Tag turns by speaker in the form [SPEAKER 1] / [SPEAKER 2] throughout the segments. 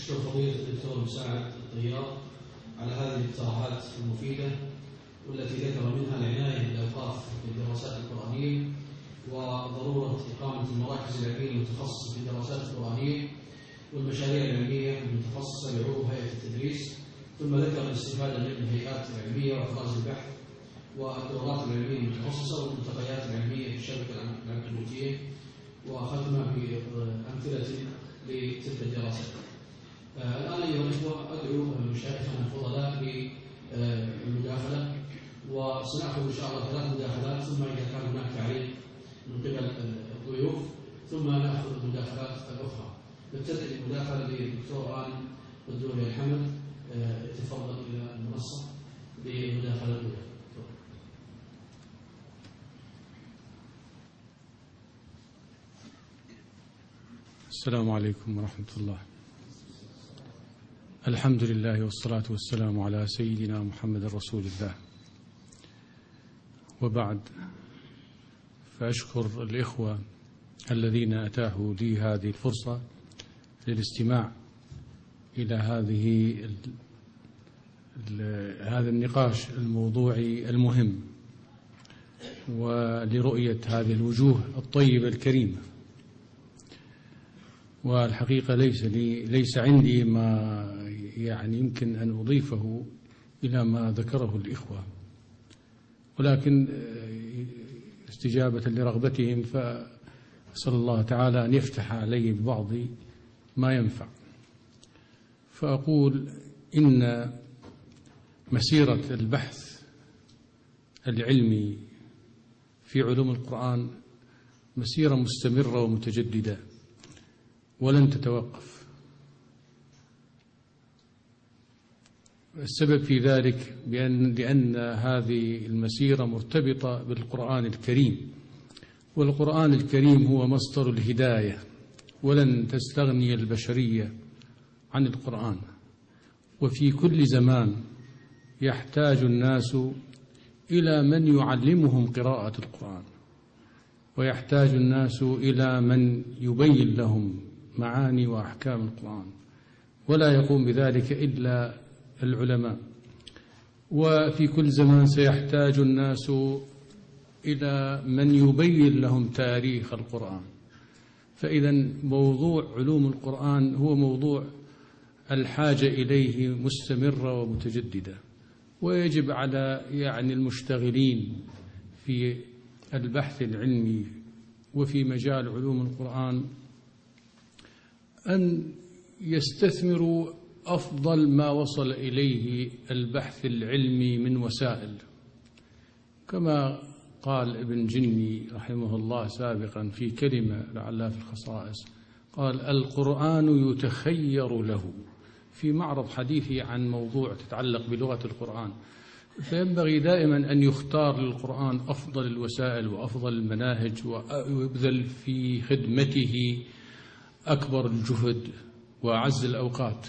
[SPEAKER 1] أشكر فضيلة الدكتور مساعد الطيار على هذه الاقتراحات المفيدة والتي ذكر منها العناية بالأوقاف في الدراسات القرآنية وضرورة إقامة المراكز العلمية المتخصصة في الدراسات القرآنية والمشاريع العلمية المتخصصة بعضو هيئة التدريس، ثم ذكر الاستفادة من الهيئات العلمية وإفراز البحث والدورات العلمية المتخصصة والملتقيات العلمية في الشبكة العنكبوتية، وختمها بأمثلة لتلك الدراسات. الآن أيها الأخوة أدعو مشايخنا الفضلاء للمداخلة، وسنأخذ إن شاء الله 3 مداخلات، ثم إذا كان هناك تعليق من قبل الضيوف ثم نأخذ المداخلات الأخرى. نبتدئ المداخلة للدكتور آن الدولي الحمد، تفضل إلى المنصة للمداخلة الأولى.
[SPEAKER 2] السلام عليكم ورحمة الله. الحمد لله والصلاة والسلام على سيدنا محمد رسول الله، وبعد، فأشكر الإخوة الذين أتاحوا لي هذه الفرصة للاستماع إلى هذا النقاش الموضوعي المهم، ولرؤية هذه الوجوه الطيبة الكريمة. والحقيقة ليس عندي ما يمكن أن أضيفه إلى ما ذكره الإخوة، ولكن استجابة لرغبتهم فأسأل الله تعالى أن يفتح علي ببعض ما ينفع. فأقول إن مسيرة البحث العلمي في علوم القرآن مسيرة مستمرة ومتجددة ولن تتوقف. السبب في ذلك لأن هذه المسيرة مرتبطة بالقرآن الكريم، والقرآن الكريم هو مصدر الهداية، ولن تستغني البشرية عن القرآن. وفي كل زمان يحتاج الناس إلى من يعلمهم قراءة القرآن، ويحتاج الناس إلى من يبين لهم معاني وأحكام القرآن، ولا يقوم بذلك إلا العلماء. وفي كل زمان سيحتاج الناس إلى من يبين لهم تاريخ القرآن. فإذا موضوع علوم القرآن هو موضوع الحاجة إليه مستمرة ومتجددة، ويجب على المشتغلين في البحث العلمي وفي مجال علوم القرآن أن يستثمروا أفضل ما وصل إليه البحث العلمي من وسائل، كما قال ابن جني رحمه الله سابقا في كلمة لعلها في الخصائص، قال: القرآن يتخير له، في معرض حديثي عن موضوع تتعلق بلغة القرآن. فينبغي دائما أن يختار للقرآن أفضل الوسائل وأفضل المناهج، ويبذل في خدمته أكبر الجهد وأعز الأوقات.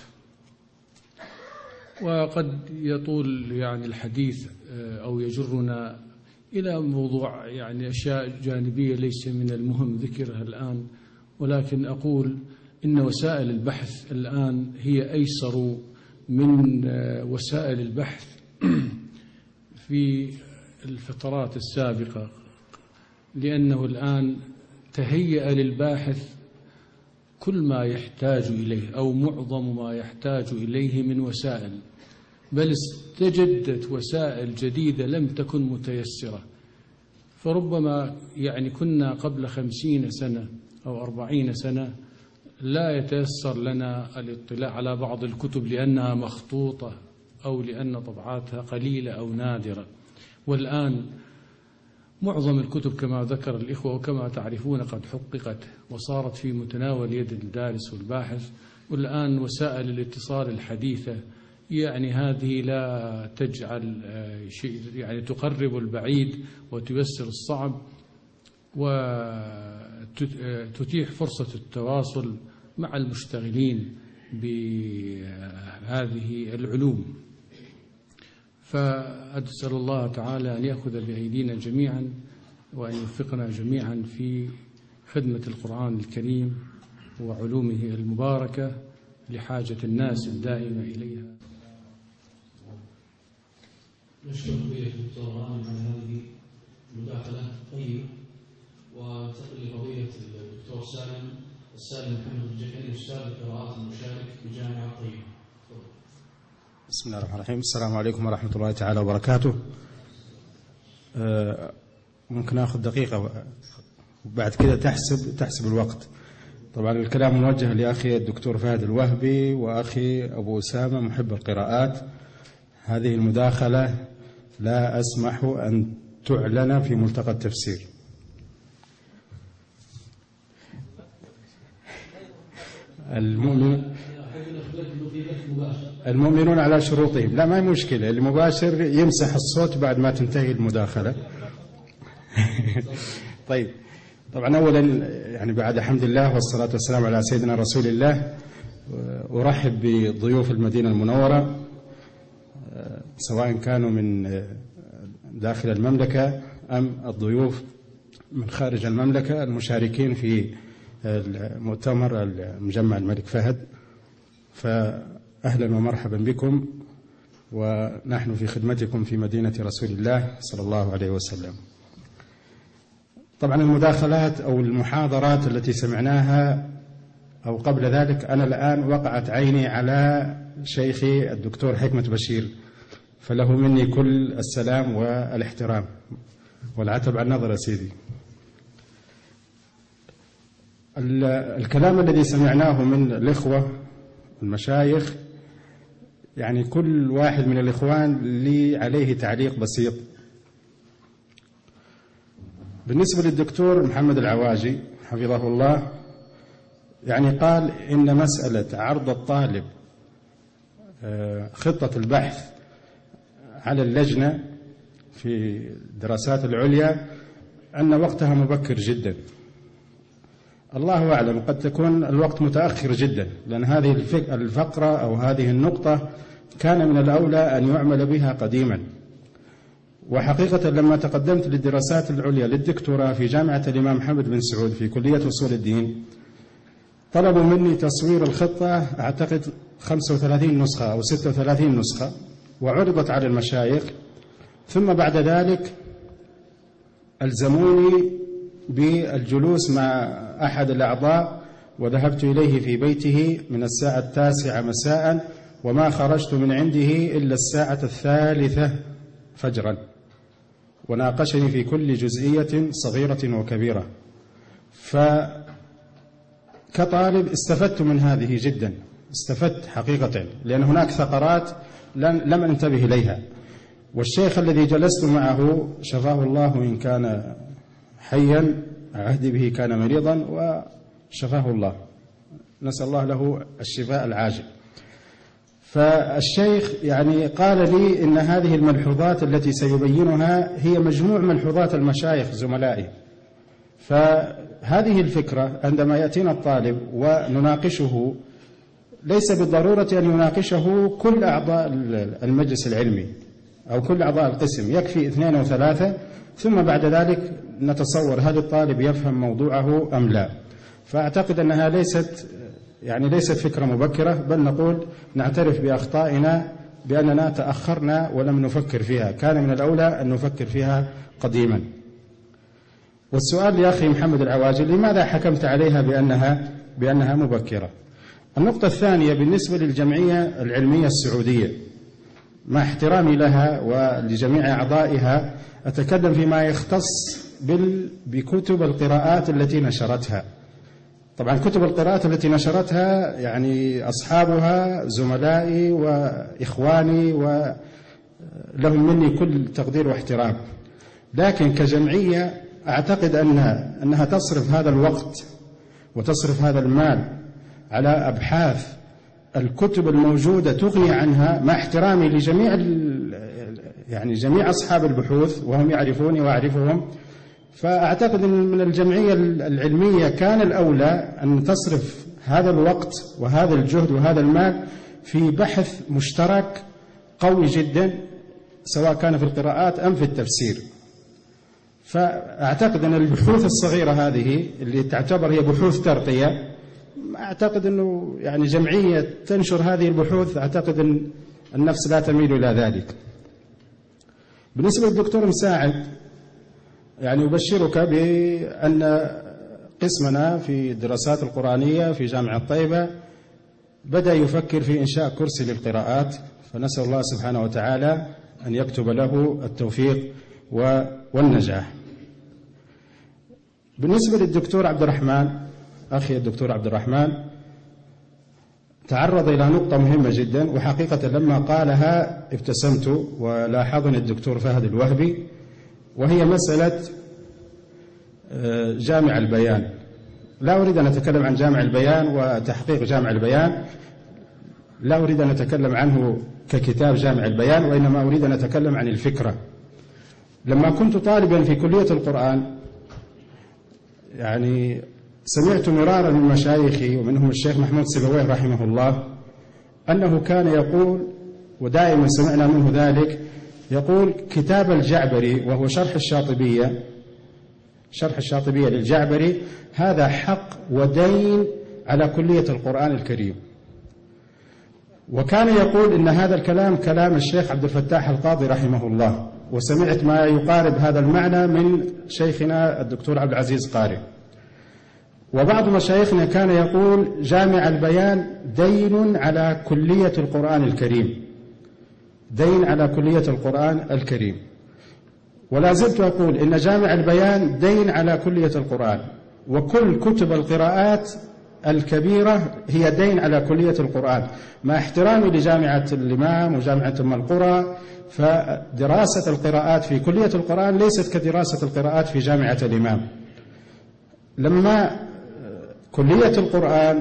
[SPEAKER 2] وقد يطول الحديث أو يجرنا إلى موضوع أشياء جانبية ليس من المهم ذكرها الآن، ولكن أقول إن وسائل البحث الآن هي أيسر من وسائل البحث في الفترات السابقة، لأنه الآن تهيأ للباحث كل ما يحتاج إليه أو معظم ما يحتاج إليه من وسائل، بل استجدت وسائل جديدة لم تكن متيسرة. فربما كنا قبل 50 سنة أو 40 سنة لا يتيسر لنا الاطلاع على بعض الكتب لأنها مخطوطة أو لأن طبعاتها قليلة أو نادرة. والآن معظم الكتب كما ذكر الإخوة وكما تعرفون قد حققت وصارت في متناول يد الدارس والباحث. والآن وسائل الاتصال الحديثة هذه لا تجعل شيء، تقرب البعيد وتيسر الصعب وتتيح فرصة التواصل مع المشتغلين بهذه العلوم. فأسأل الله تعالى أن يأخذ بأيدينا جميعا وأن يوفقنا جميعا في خدمة القرآن الكريم وعلومه المباركة لحاجة الناس الدائمة إليها.
[SPEAKER 1] نشكر فضيلة الدكتور غانم على هذه المداخلة الطيبة، وانتقل لفضيلة الدكتور السالم محمد الجكني، أستاذ القراءات المشارك بجامعة طيبة.
[SPEAKER 3] بسم الله الرحمن الرحيم. السلام عليكم ورحمة الله تعالى وبركاته. ممكن أخذ دقيقة وبعد كده تحسب الوقت. طبعا الكلام موجه لأخي الدكتور فهد الوهبي وأخي أبو أسامة محب القراءات. هذه المداخلة لا أسمح أن تعلن في ملتقى التفسير. المؤمنون على شروطهم. لا، ما هي مشكلة، المباشر يمسح الصوت بعد ما تنتهي المداخلة. طيب، طبعا أولا يعني بعد حمد الله والصلاة والسلام على سيدنا رسول الله، أرحب بضيوف المدينة المنورة سواء كانوا من داخل المملكة أم الضيوف من خارج المملكة المشاركين في المؤتمر المجمع الملك فهد. فأهلا ومرحبا بكم، ونحن في خدمتكم في مدينة رسول الله صلى الله عليه وسلم. طبعا المداخلات أو المحاضرات التي سمعناها أو قبل ذلك، أنا الآن وقعت عيني على شيخي الدكتور حكمة بشير، فله مني كل السلام والاحترام والعتب عن النظر يا سيدي. الكلام الذي سمعناه من الإخوة المشايخ، يعني كل واحد من الإخوان لي عليه تعليق بسيط. بالنسبة للدكتور محمد العواجي حفظه الله، يعني قال إن مسألة عرض الطالب خطة البحث على اللجنة في الدراسات العليا أن وقتها مبكر جدا. الله أعلم، قد تكون الوقت متأخر جدا، لأن هذه الفقرة أو هذه النقطة كان من الأولى أن يعمل بها قديما. وحقيقة لما تقدمت للدراسات العليا للدكتوراه في جامعة الإمام محمد بن سعود في كلية أصول الدين، طلبوا مني تصوير الخطة أعتقد 35 نسخة أو 36 نسخة، وعرضت على المشايخ. ثم بعد ذلك ألزموني بالجلوس مع أحد الأعضاء، وذهبت إليه في بيته من الساعة 9 مساء، وما خرجت من عنده إلا الساعة 3 فجرا، وناقشني في كل جزئية صغيرة وكبيرة. فكطالب استفدت من هذه جدا، استفدت حقيقة، لأن هناك ثغرات لم أنتبه إليها. والشيخ الذي جلست معه شفاه الله إن كان حيا، عهدي به كان مريضا وشفاه الله، نسأل الله له الشفاء العاجل. فالشيخ يعني قال لي إن هذه الملحوظات التي سيبينها هي مجموع ملحوظات المشايخ زملائي. فهذه الفكرة عندما يأتينا الطالب ونناقشه، ليس بالضرورة أن يناقشه كل أعضاء المجلس العلمي أو كل أعضاء القسم، يكفي 2 أو 3، ثم بعد ذلك نتصور هل الطالب يفهم موضوعه أم لا. فأعتقد أنها ليست فكرة مبكرة، بل نقول نعترف بأخطائنا بأننا تأخرنا ولم نفكر فيها، كان من الأولى أن نفكر فيها قديما. والسؤال لأخي محمد العواجي، لماذا حكمت عليها بأنها مبكرة؟ النقطة الثانية بالنسبة للجمعية العلمية السعودية، مع احترامي لها ولجميع أعضائها، أتكلم فيما يختص بكتب القراءات التي نشرتها. طبعا كتب القراءات التي نشرتها يعني أصحابها زملائي وإخواني ولهم مني كل تقدير واحترام، لكن كجمعية أعتقد أنها تصرف هذا الوقت وتصرف هذا المال على أبحاث الكتب الموجودة تغني عنها، مع احترامي لجميع يعني جميع أصحاب البحوث وهم يعرفوني وأعرفهم. فأعتقد أن من الجمعية العلمية كان الأولى أن تصرف هذا الوقت وهذا الجهد وهذا المال في بحث مشترك قوي جدا، سواء كان في القراءات أم في التفسير. فأعتقد أن البحوث الصغيرة هذه اللي تعتبر هي بحوث ترقية أعتقد أنه يعني جمعية تنشر هذه البحوث، أعتقد أن النفس لا تميل إلى ذلك. بالنسبة للدكتور مساعد، يعني أبشرك بأن قسمنا في الدراسات القرآنية في جامعة طيبة بدأ يفكر في إنشاء كرسي للقراءات، فنسأل الله سبحانه وتعالى أن يكتب له التوفيق والنجاح. بالنسبة للدكتور عبد الرحمن، أخي الدكتور عبد الرحمن تعرض إلى نقطة مهمة جدا، وحقيقة لما قالها ابتسمت ولاحظني الدكتور فهد الوهبي، وهي مسألة جامع البيان. لا أريد أن أتكلم عن جامع البيان وتحقيق جامع البيان، لا أريد أن أتكلم عنه ككتاب جامع البيان، وإنما أريد أن أتكلم عن الفكرة. لما كنت طالبا في كلية القرآن يعني سمعت مرارا من مشايخي ومنهم الشيخ محمود سيبويه رحمه الله أنه كان يقول، ودائما سمعنا منه ذلك، يقول كتاب الجعبري وهو شرح الشاطبية للجعبري هذا حق ودين على كلية القرآن الكريم. وكان يقول إن هذا الكلام كلام الشيخ عبد الفتاح القاضي رحمه الله، وسمعت ما يقارب هذا المعنى من شيخنا الدكتور عبد العزيز قارئ. وبعض مشايخنا كان يقول جامع البيان دين على كلية القرآن الكريم، دين على كلية القرآن الكريم. ولا زلت أقول إن جامع البيان دين على كلية القرآن، وكل كتب القراءات الكبيرة هي دين على كلية القرآن، مع احترامي لجامعة الإمام وجامعة أم القرى، فدراسة القراءات في كلية القرآن ليست كدراسة القراءات في جامعة الإمام. لما كلية القرآن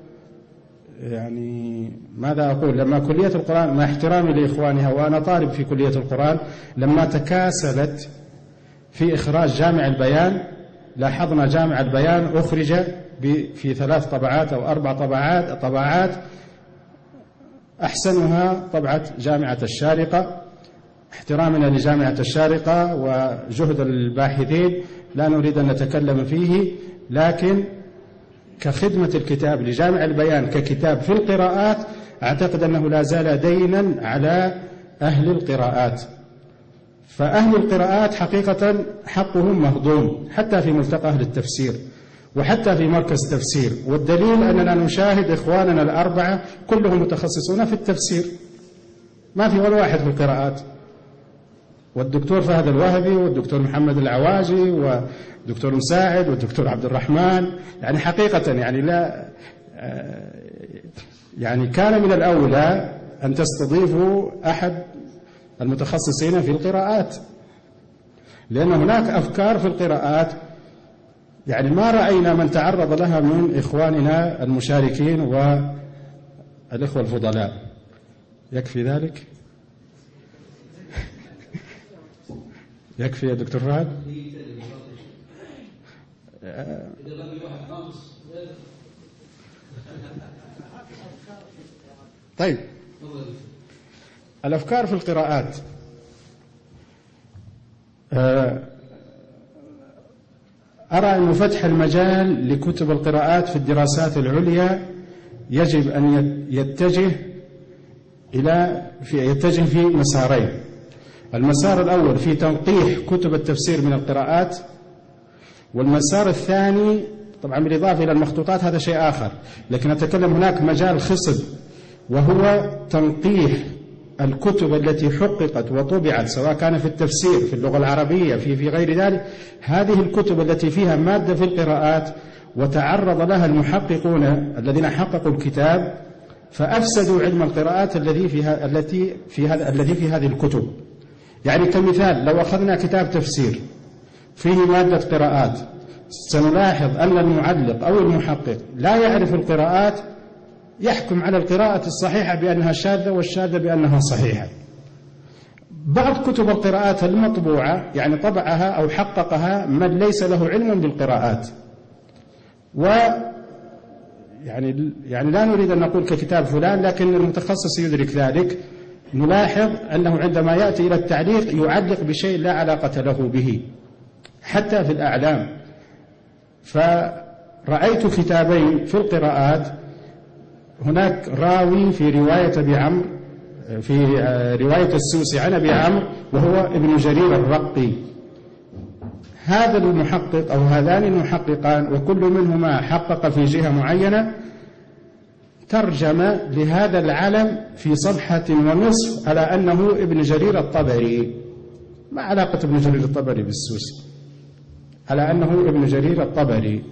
[SPEAKER 3] يعني ماذا أقول، لما كلية القرآن مع احترامي لإخوانها وأنا طالب في كلية القرآن، لما تكاسلت في إخراج جامع البيان، لاحظنا جامع البيان أخرج في 3 طبعات أو 4 طبعات، أحسنها طبعة جامعة الشارقة. احترامنا لجامعة الشارقة وجهد الباحثين لا نريد أن نتكلم فيه، لكن كخدمة الكتاب لجامع البيان ككتاب في القراءات أعتقد أنه لا زال دينا على أهل القراءات. فأهل القراءات حقيقة حقهم مهضوم، حتى في ملتقى أهل التفسير وحتى في مركز تفسير، والدليل أننا نشاهد إخواننا الأربعة كلهم متخصصون في التفسير، ما في ولا واحد في القراءات. والدكتور فهد الوهبي والدكتور محمد العواجي والدكتور مساعد والدكتور عبد الرحمن، يعني حقيقة يعني لا يعني كان من الأولى أن تستضيفوا أحد المتخصصين في القراءات، لأن هناك أفكار في القراءات يعني ما رأينا من تعرض لها من إخواننا المشاركين والإخوة الفضلاء. يكفي ذلك؟ يكفي يا دكتور فهد؟ طيب، الأفكار في القراءات أرى أن فتح المجال لكتب القراءات في الدراسات العليا يجب أن يتجه في مسارين. المسار الأول في تنقيح كتب التفسير من القراءات، والمسار الثاني طبعا بالإضافة إلى المخطوطات هذا شيء آخر، لكن أتكلم هناك مجال خصب، وهو تنقيح الكتب التي حققت وطبعت سواء كان في التفسير في اللغة العربية في غير ذلك، هذه الكتب التي فيها مادة في القراءات وتعرض لها المحققون الذين حققوا الكتاب فأفسدوا علم القراءات الذي في هذه الكتب. يعني كمثال لو أخذنا كتاب تفسير فيه مادة قراءات، سنلاحظ أن المعلق أو المحقق لا يعرف القراءات، يحكم على القراءة الصحيحة بأنها شاذة والشاذة بأنها صحيحة. بعض كتب القراءات المطبوعة يعني طبعها أو حققها من ليس له علم بالقراءات، يعني لا نريد أن نقول ككتاب فلان، لكن المتخصص يدرك ذلك. نلاحظ أنه عندما يأتي إلى التعليق يعلق بشيء لا علاقة له به، حتى في الأعلام. رأيت كتابين في القراءات، هناك راوي في رواية أبي عمرو، في رواية السوسي عن أبي عمرو وهو ابن جرير الرقي. هذا المحقق أو هذان المحققان وكل منهما حقق في جهة معينة، ترجم لهذا العلم في صفحة ونصف على أنه ابن جرير الطبري. ما علاقة ابن جرير الطبري بالسوسي؟ على أنه ابن جرير الطبري.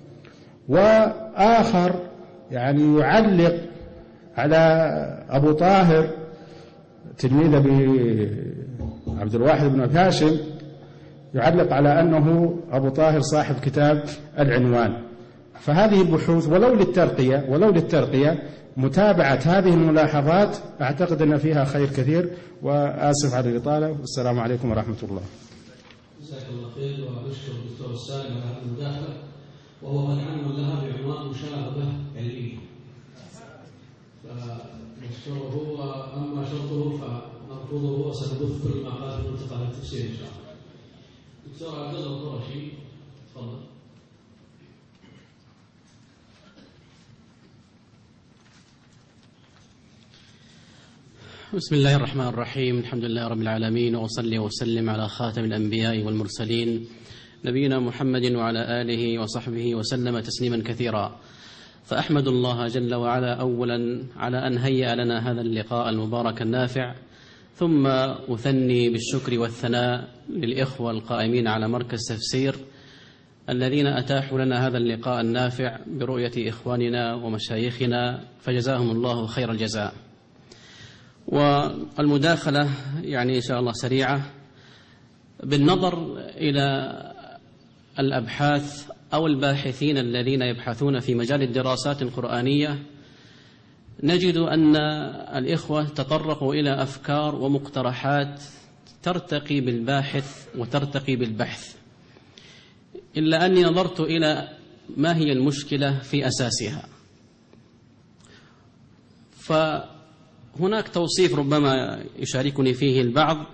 [SPEAKER 3] وآخر يعني يعلق على أبو طاهر تلميذ أبي عبد الواحد بن أبي هاشم، يعلق على أنه أبو طاهر صاحب كتاب العنوان. فهذه البحوث ولو للترقية متابعة هذه الملاحظات أعتقد أن فيها خير كثير. وآسف على الإطالة، والسلام عليكم ورحمة الله.
[SPEAKER 1] جزاك الله خير، ونشكر الدكتور السالم على هذه المداخلة، وهو قد عنون لها بعنوان مشاغبة علمية، فنشكره. وأما شرطه فنرفضه وسنبث كل ما قال في منطقة التفسير إن شاء الله. دكتور عبد الله القرشي، تفضل.
[SPEAKER 4] بسم الله الرحمن الرحيم، الحمد لله رب العالمين، وأصلي وسلم على خاتم الأنبياء والمرسلين نبينا محمد وعلى آله وصحبه وسلم تسليما كثيرا. فأحمد الله جل وعلا أولا على أن هيأ لنا هذا اللقاء المبارك النافع، ثم أثني بالشكر والثناء للإخوة القائمين على مركز تفسير الذين أتاحوا لنا هذا اللقاء النافع برؤية إخواننا ومشايخنا، فجزاهم الله خير الجزاء. والمداخلة يعني إن شاء الله سريعة. بالنظر إلى الأبحاث أو الباحثين الذين يبحثون في مجال الدراسات القرآنية، نجد أن الإخوة تطرقوا إلى أفكار ومقترحات ترتقي بالباحث وترتقي بالبحث، إلا أني نظرت إلى ما هي المشكلة في أساسها. فهناك توصيف ربما يشاركني فيه البعض،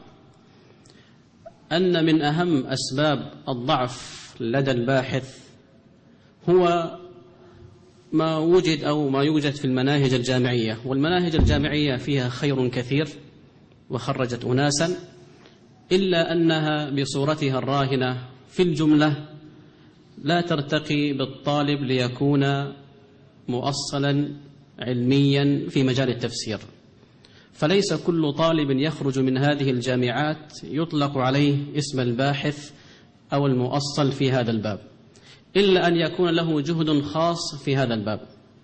[SPEAKER 4] أن من أهم أسباب الضعف لدى الباحث هو ما وجد أو ما يوجد في المناهج الجامعية. والمناهج الجامعية فيها خير كثير وخرجت أناسا، إلا أنها بصورتها الراهنة في الجملة لا ترتقي بالطالب ليكون مؤصلا علميا في مجال التفسير. فليس كل طالب يخرج من هذه الجامعات يطلق عليه اسم الباحث أو المؤصل في هذا الباب، إلا أن يكون له جهد خاص في هذا الباب.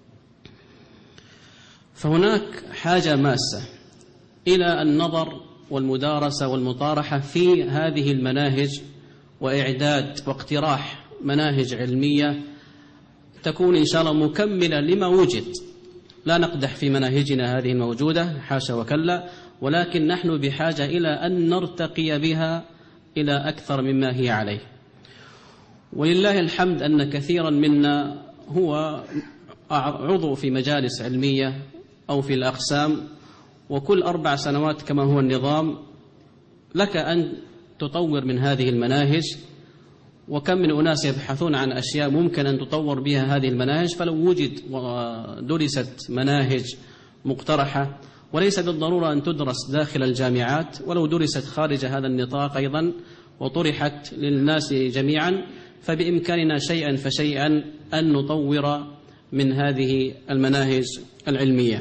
[SPEAKER 4] فهناك حاجة ماسة إلى النظر والمدارسة والمطارحة في هذه المناهج، وإعداد واقتراح مناهج علمية تكون إن شاء الله مكملة لما وجد. لا نقدح في مناهجنا هذه الموجودة، حاشا وكلا، ولكن نحن بحاجة إلى أن نرتقي بها إلى أكثر مما هي عليه. ولله الحمد أن كثيرا منا هو عضو في مجالس علمية أو في الأقسام، وكل 4 سنوات كما هو النظام لك أن تطور من هذه المناهج. وكم من أناس يبحثون عن أشياء ممكن أن تطور بها هذه المناهج، فلو وجد ودرست مناهج مقترحة، وليس بالضرورة أن تدرس داخل الجامعات، ولو درست خارج هذا النطاق أيضا وطرحت للناس جميعا، فبإمكاننا شيئا فشيئا أن نطور من هذه المناهج العلمية.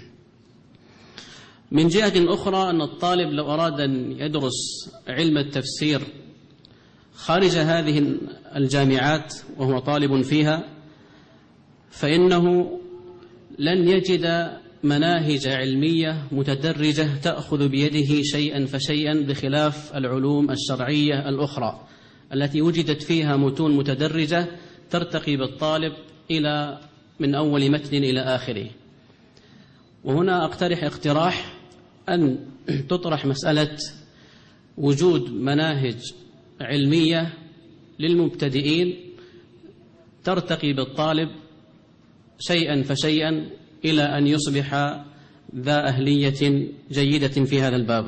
[SPEAKER 4] من جهة أخرى، أن الطالب لو أراد أن يدرس علم التفسير خارج هذه الجامعات وهو طالب فيها، فإنه لن يجد مناهج علمية متدرجة تأخذ بيده شيئا فشيئا، بخلاف العلوم الشرعية الأخرى التي وجدت فيها متون متدرجة ترتقي بالطالب إلى من أول متن إلى آخره. وهنا أقترح اقتراح أن تطرح مسألة وجود مناهج علمية للمبتدئين ترتقي بالطالب شيئا فشيئا إلى أن يصبح ذا أهلية جيدة في هذا الباب.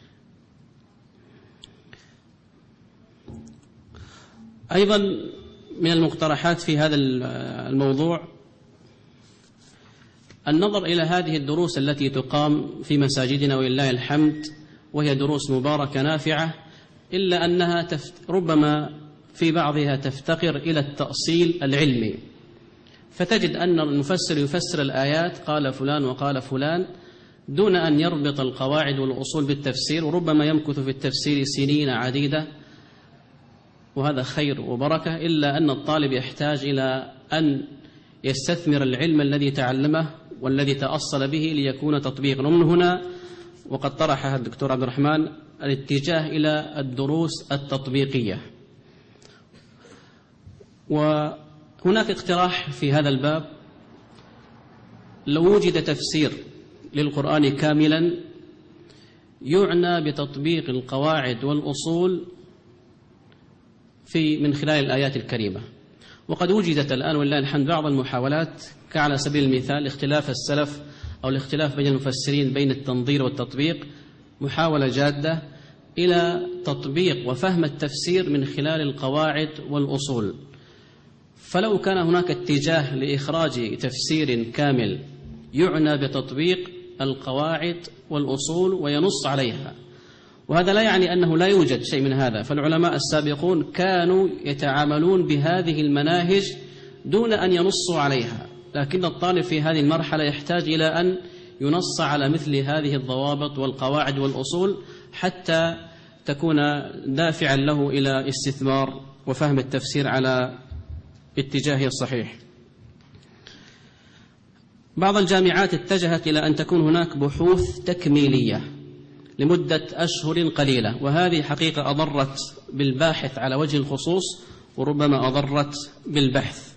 [SPEAKER 4] أيضا من المقترحات في هذا الموضوع النظر إلى هذه الدروس التي تقام في مساجدنا ولله الحمد، وهي دروس مباركة نافعة، إلا أنها ربما في بعضها تفتقر إلى التأصيل العلمي، فتجد أن المفسر يفسر الآيات قال فلان وقال فلان دون أن يربط القواعد والأصول بالتفسير، وربما يمكث في التفسير سنين عديدة، وهذا خير وبركة، إلا أن الطالب يحتاج إلى أن يستثمر العلم الذي تعلمه والذي تأصل به ليكون تطبيقا. ومن هنا وقد طرحها الدكتور عبد الرحمن الاتجاه إلى الدروس التطبيقية. وهناك اقتراح في هذا الباب: لو وجد تفسير للقرآن كاملا يعنى بتطبيق القواعد والأصول من خلال الآيات الكريمة. وقد وجدت الآن ولله الحمد بعض المحاولات، كعلى سبيل المثال اختلاف السلف أو الاختلاف بين المفسرين بين التنظير والتطبيق، محاولة جادة إلى تطبيق وفهم التفسير من خلال القواعد والأصول. فلو كان هناك اتجاه لإخراج تفسير كامل يعنى بتطبيق القواعد والأصول وينص عليها، وهذا لا يعني أنه لا يوجد شيء من هذا، فالعلماء السابقون كانوا يتعاملون بهذه المناهج دون أن ينصوا عليها، لكن الطالب في هذه المرحلة يحتاج إلى أن ينص على مثل هذه الضوابط والقواعد والأصول حتى تكون دافعا له إلى استثمار وفهم التفسير على اتجاهه الصحيح. بعض الجامعات اتجهت إلى أن تكون هناك بحوث تكميلية لمدة أشهر قليلة، وهذه حقيقة أضرت بالباحث على وجه الخصوص وربما أضرت بالبحث.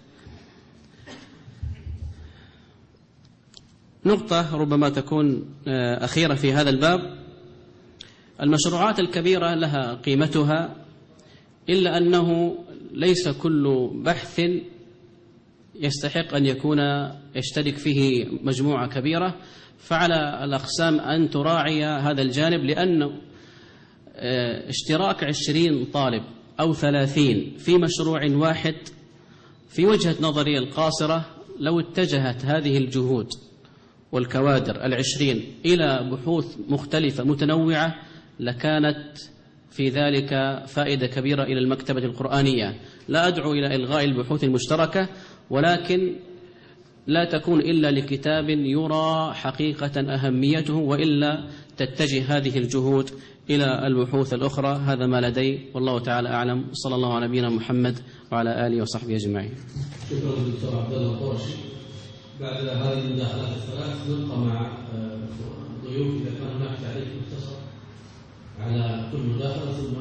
[SPEAKER 4] نقطة ربما تكون أخيرة في هذا الباب: المشروعات الكبيرة لها قيمتها، إلا أنه ليس كل بحث يستحق أن يشترك فيه مجموعة كبيرة، فعلى الأقسام أن تراعي هذا الجانب، لأنه اشتراك 20 طالب أو 30 في مشروع واحد في وجهة نظري القاصرة، لو اتجهت هذه الجهود والكوادر 20 إلى بحوث مختلفة متنوعة لكانت في ذلك فائدة كبيرة إلى المكتبة القرآنية. لا أدعو إلى إلغاء البحوث المشتركة، ولكن لا تكون إلا لكتاب يرى حقيقة أهميته، وإلا تتجه هذه الجهود إلى البحوث الأخرى. هذا ما لدي، والله تعالى أعلم. صلى الله على نبينا محمد وعلى آله وصحبه أجمعين.
[SPEAKER 1] شكرا دكتور عبد الله القرشي. بعد هذه المداخلات الثلاث نبقى مع الضيوف إذا كان هناك تعليق مختصر على كل مداخلة، ثم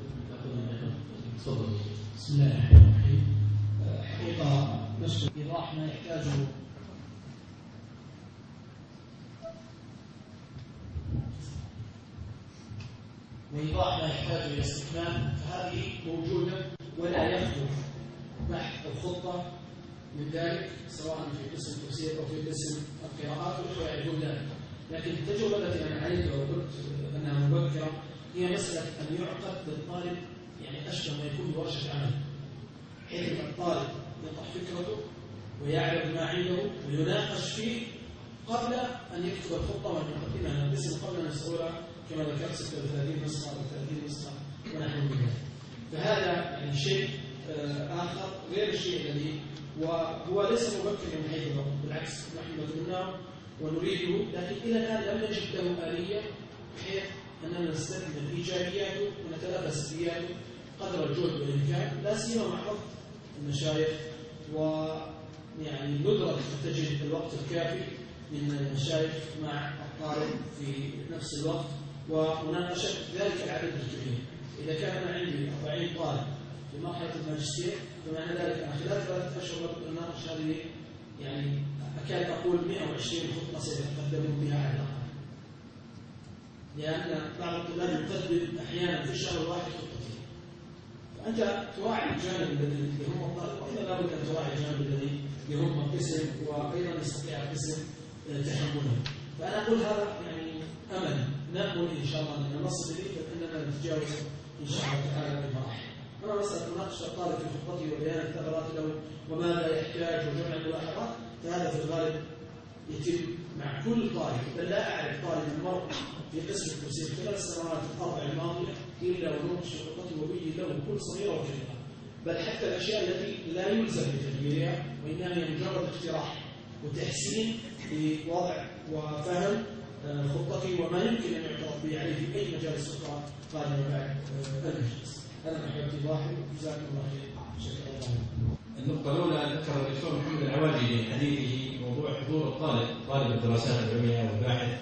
[SPEAKER 1] تفضل.
[SPEAKER 5] بسم الله الرحمن الرحيم. حقيقة نشر إيضاح ما يحتاجه إلى استكمال، فهذه موجودة ولا يخلو بحث الخطة من ذلك، سواء في قسم التفسير أو في قسم القراءات، والأخوة يعرفون ذلك. لكن التجربة التي أنا عليها وقلت أنها مبكرة هي مسألة أن يعقد للطالب يعني أشبه ما يكون بورشة عمل، حيث الطالب يطرح فكرته ويعرض ما عنده ويناقش فيه قبل أن يكتب الخطة والمقدمة من القسم، قبل أن يصورها كما ذكرت 36 نسخة أو 30 نسخة ونحن من ذلك. فهذا يعني شيء آخر غير الشيء الذي وهو ليس مبكر من حيث الوقت، بالعكس نحن نتمناه ونريده، لكن إلى الآن لم نجد له آلية بحيث أننا نستثمر إيجابياته ونتلافى سلبياته قدر الجهد والإمكان، لا سيما مع وقت المشايخ، ويعني ندرك تجد الوقت الكافي من المشايخ مع الطالب في نفس الوقت ومناقشة ذلك العدد الكبير. إذا كان عندي 40 طالب في مرحلة الماجستير، فمعنى ذلك أن خلال 3 أشهر نناقش هذه يعني أكاد أقول 120 خطة سيتقدمون بها على الأقل، لأن بعض الطلاب يقدم أحيانا في الشهر الواحد خطتين. فأنت تراعي الجانب الذي يهم الطالب، وأيضا لابد أن تراعي الجانب الذي يهم القسم وأيضا يستطيع القسم تحمله. فأنا أقول هذا يعني أمل، نأمل إن شاء الله أن نصل إليه، فإننا نتجاوز إن شاء الله تعالى بمراحل. أما مسألة مناقشة الطالب في خطته وبيان الثغرات له وماذا يحتاج وجمع الملاحظات فهذا في الغالب يتم مع كل طالب، بل لا أعرف طالب مر في قسم التفسير خلال السنوات الأربع الماضية إلا ونناقش خطته وبين له كل صغيرة وكبيرة، بل حتى الأشياء التي لا يلزم بتغييرها وإنما هي مجرد اقتراح وتحسين لوضع وفهم خطتي وما يمكن أن يعترض به عليه في أي مجال سلطان قادمة بعد المجلس. أنا أحببت الله وجزاكم الله خير. شكرا الله.
[SPEAKER 6] النقطة الأولى ذكر الدكتور محمد العواجي في حديثه موضوع حضور طالب الدراسات العليا والباحث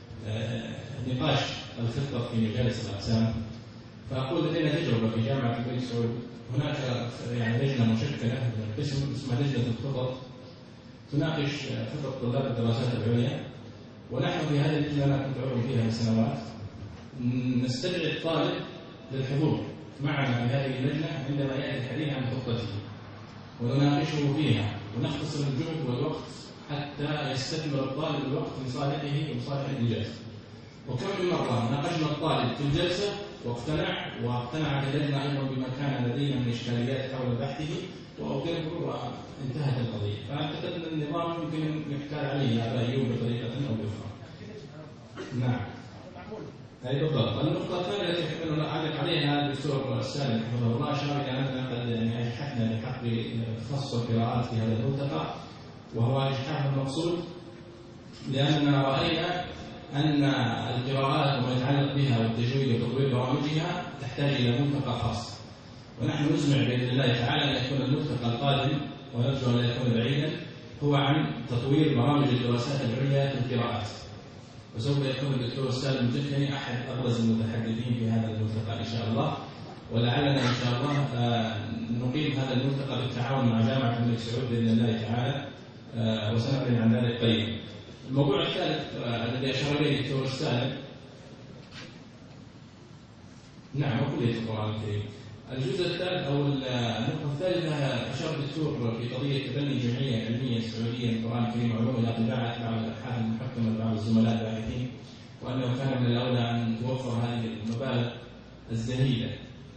[SPEAKER 6] نقاش الخطة في مجالس الأقسام. فأقول لدينا تجربة في جامعة الملك سعود، هناك يعني لجنة مشكلة قسم اسمها لجنة الخطط تناقش خطط طلاب الدراسات العليا، ونحن في هذه اللجنة أنا كنت أعلم فيها من سنوات نستدعي الطالب للحضور معنا في هذه اللجنة عندما يأتي الحديث عن خطته ونناقشه فيها ونختصر الجهد والوقت حتى يستثمر الطالب الوقت لصالحه وصالح الإنجاز. وكم من مرة ناقشنا الطالب في الجلسة واقتنعت اللجنة أيضا بما كان لدينا من إشكاليات حول بحثه وأوقفه وانتهت القضية. فأعتقد أن النظام يمكن يحتال عليه هذا أيوب بطريقة أو بأخرى. نعم. أي بالضبط. النقطة الثانية التي يحب أن أعلق عليها الدكتور سالم حفظه الله أشار إلى أننا قد أجحفنا بحق خص القراءات في هذا الملتقى، وهو إجحاف المقصود لأننا رأينا أن القراءات وما يتعلق بها والتجويد وتطوير برامجها تحتاج إلى ملتقى خاص، ونحن نزمع بإذن الله تعالى أن يكون الملتقى القادم ونرجو أن يكون بعيدا هو عن تطوير برامج الدراسات العليا في القراءات، وسوف يكون الدكتور سالم الجفني أحد أبرز المتحدثين في هذا الملتقى إن شاء الله، ولعلنا إن شاء الله نقيم هذا الملتقى بالتعاون مع جامعة الملك سعود بإذن الله تعالى، وسنعلن عن ذلك قريبا. الموضوع الثالث الذي أشار إليه الدكتور سالم، نعم وكلية القرآن الكريم. الجزء الثالث أو النقطة الثالثة أشار الدكتور في قضية تبني جمعية علمية سعودية للقرآن الكريم وعلوم إلى طباعة بعض الأبحاث المحكمة لبعض الزملاء الباحثين، وأنه كان من الأولى أن توفر هذه المبالغ الزهيدة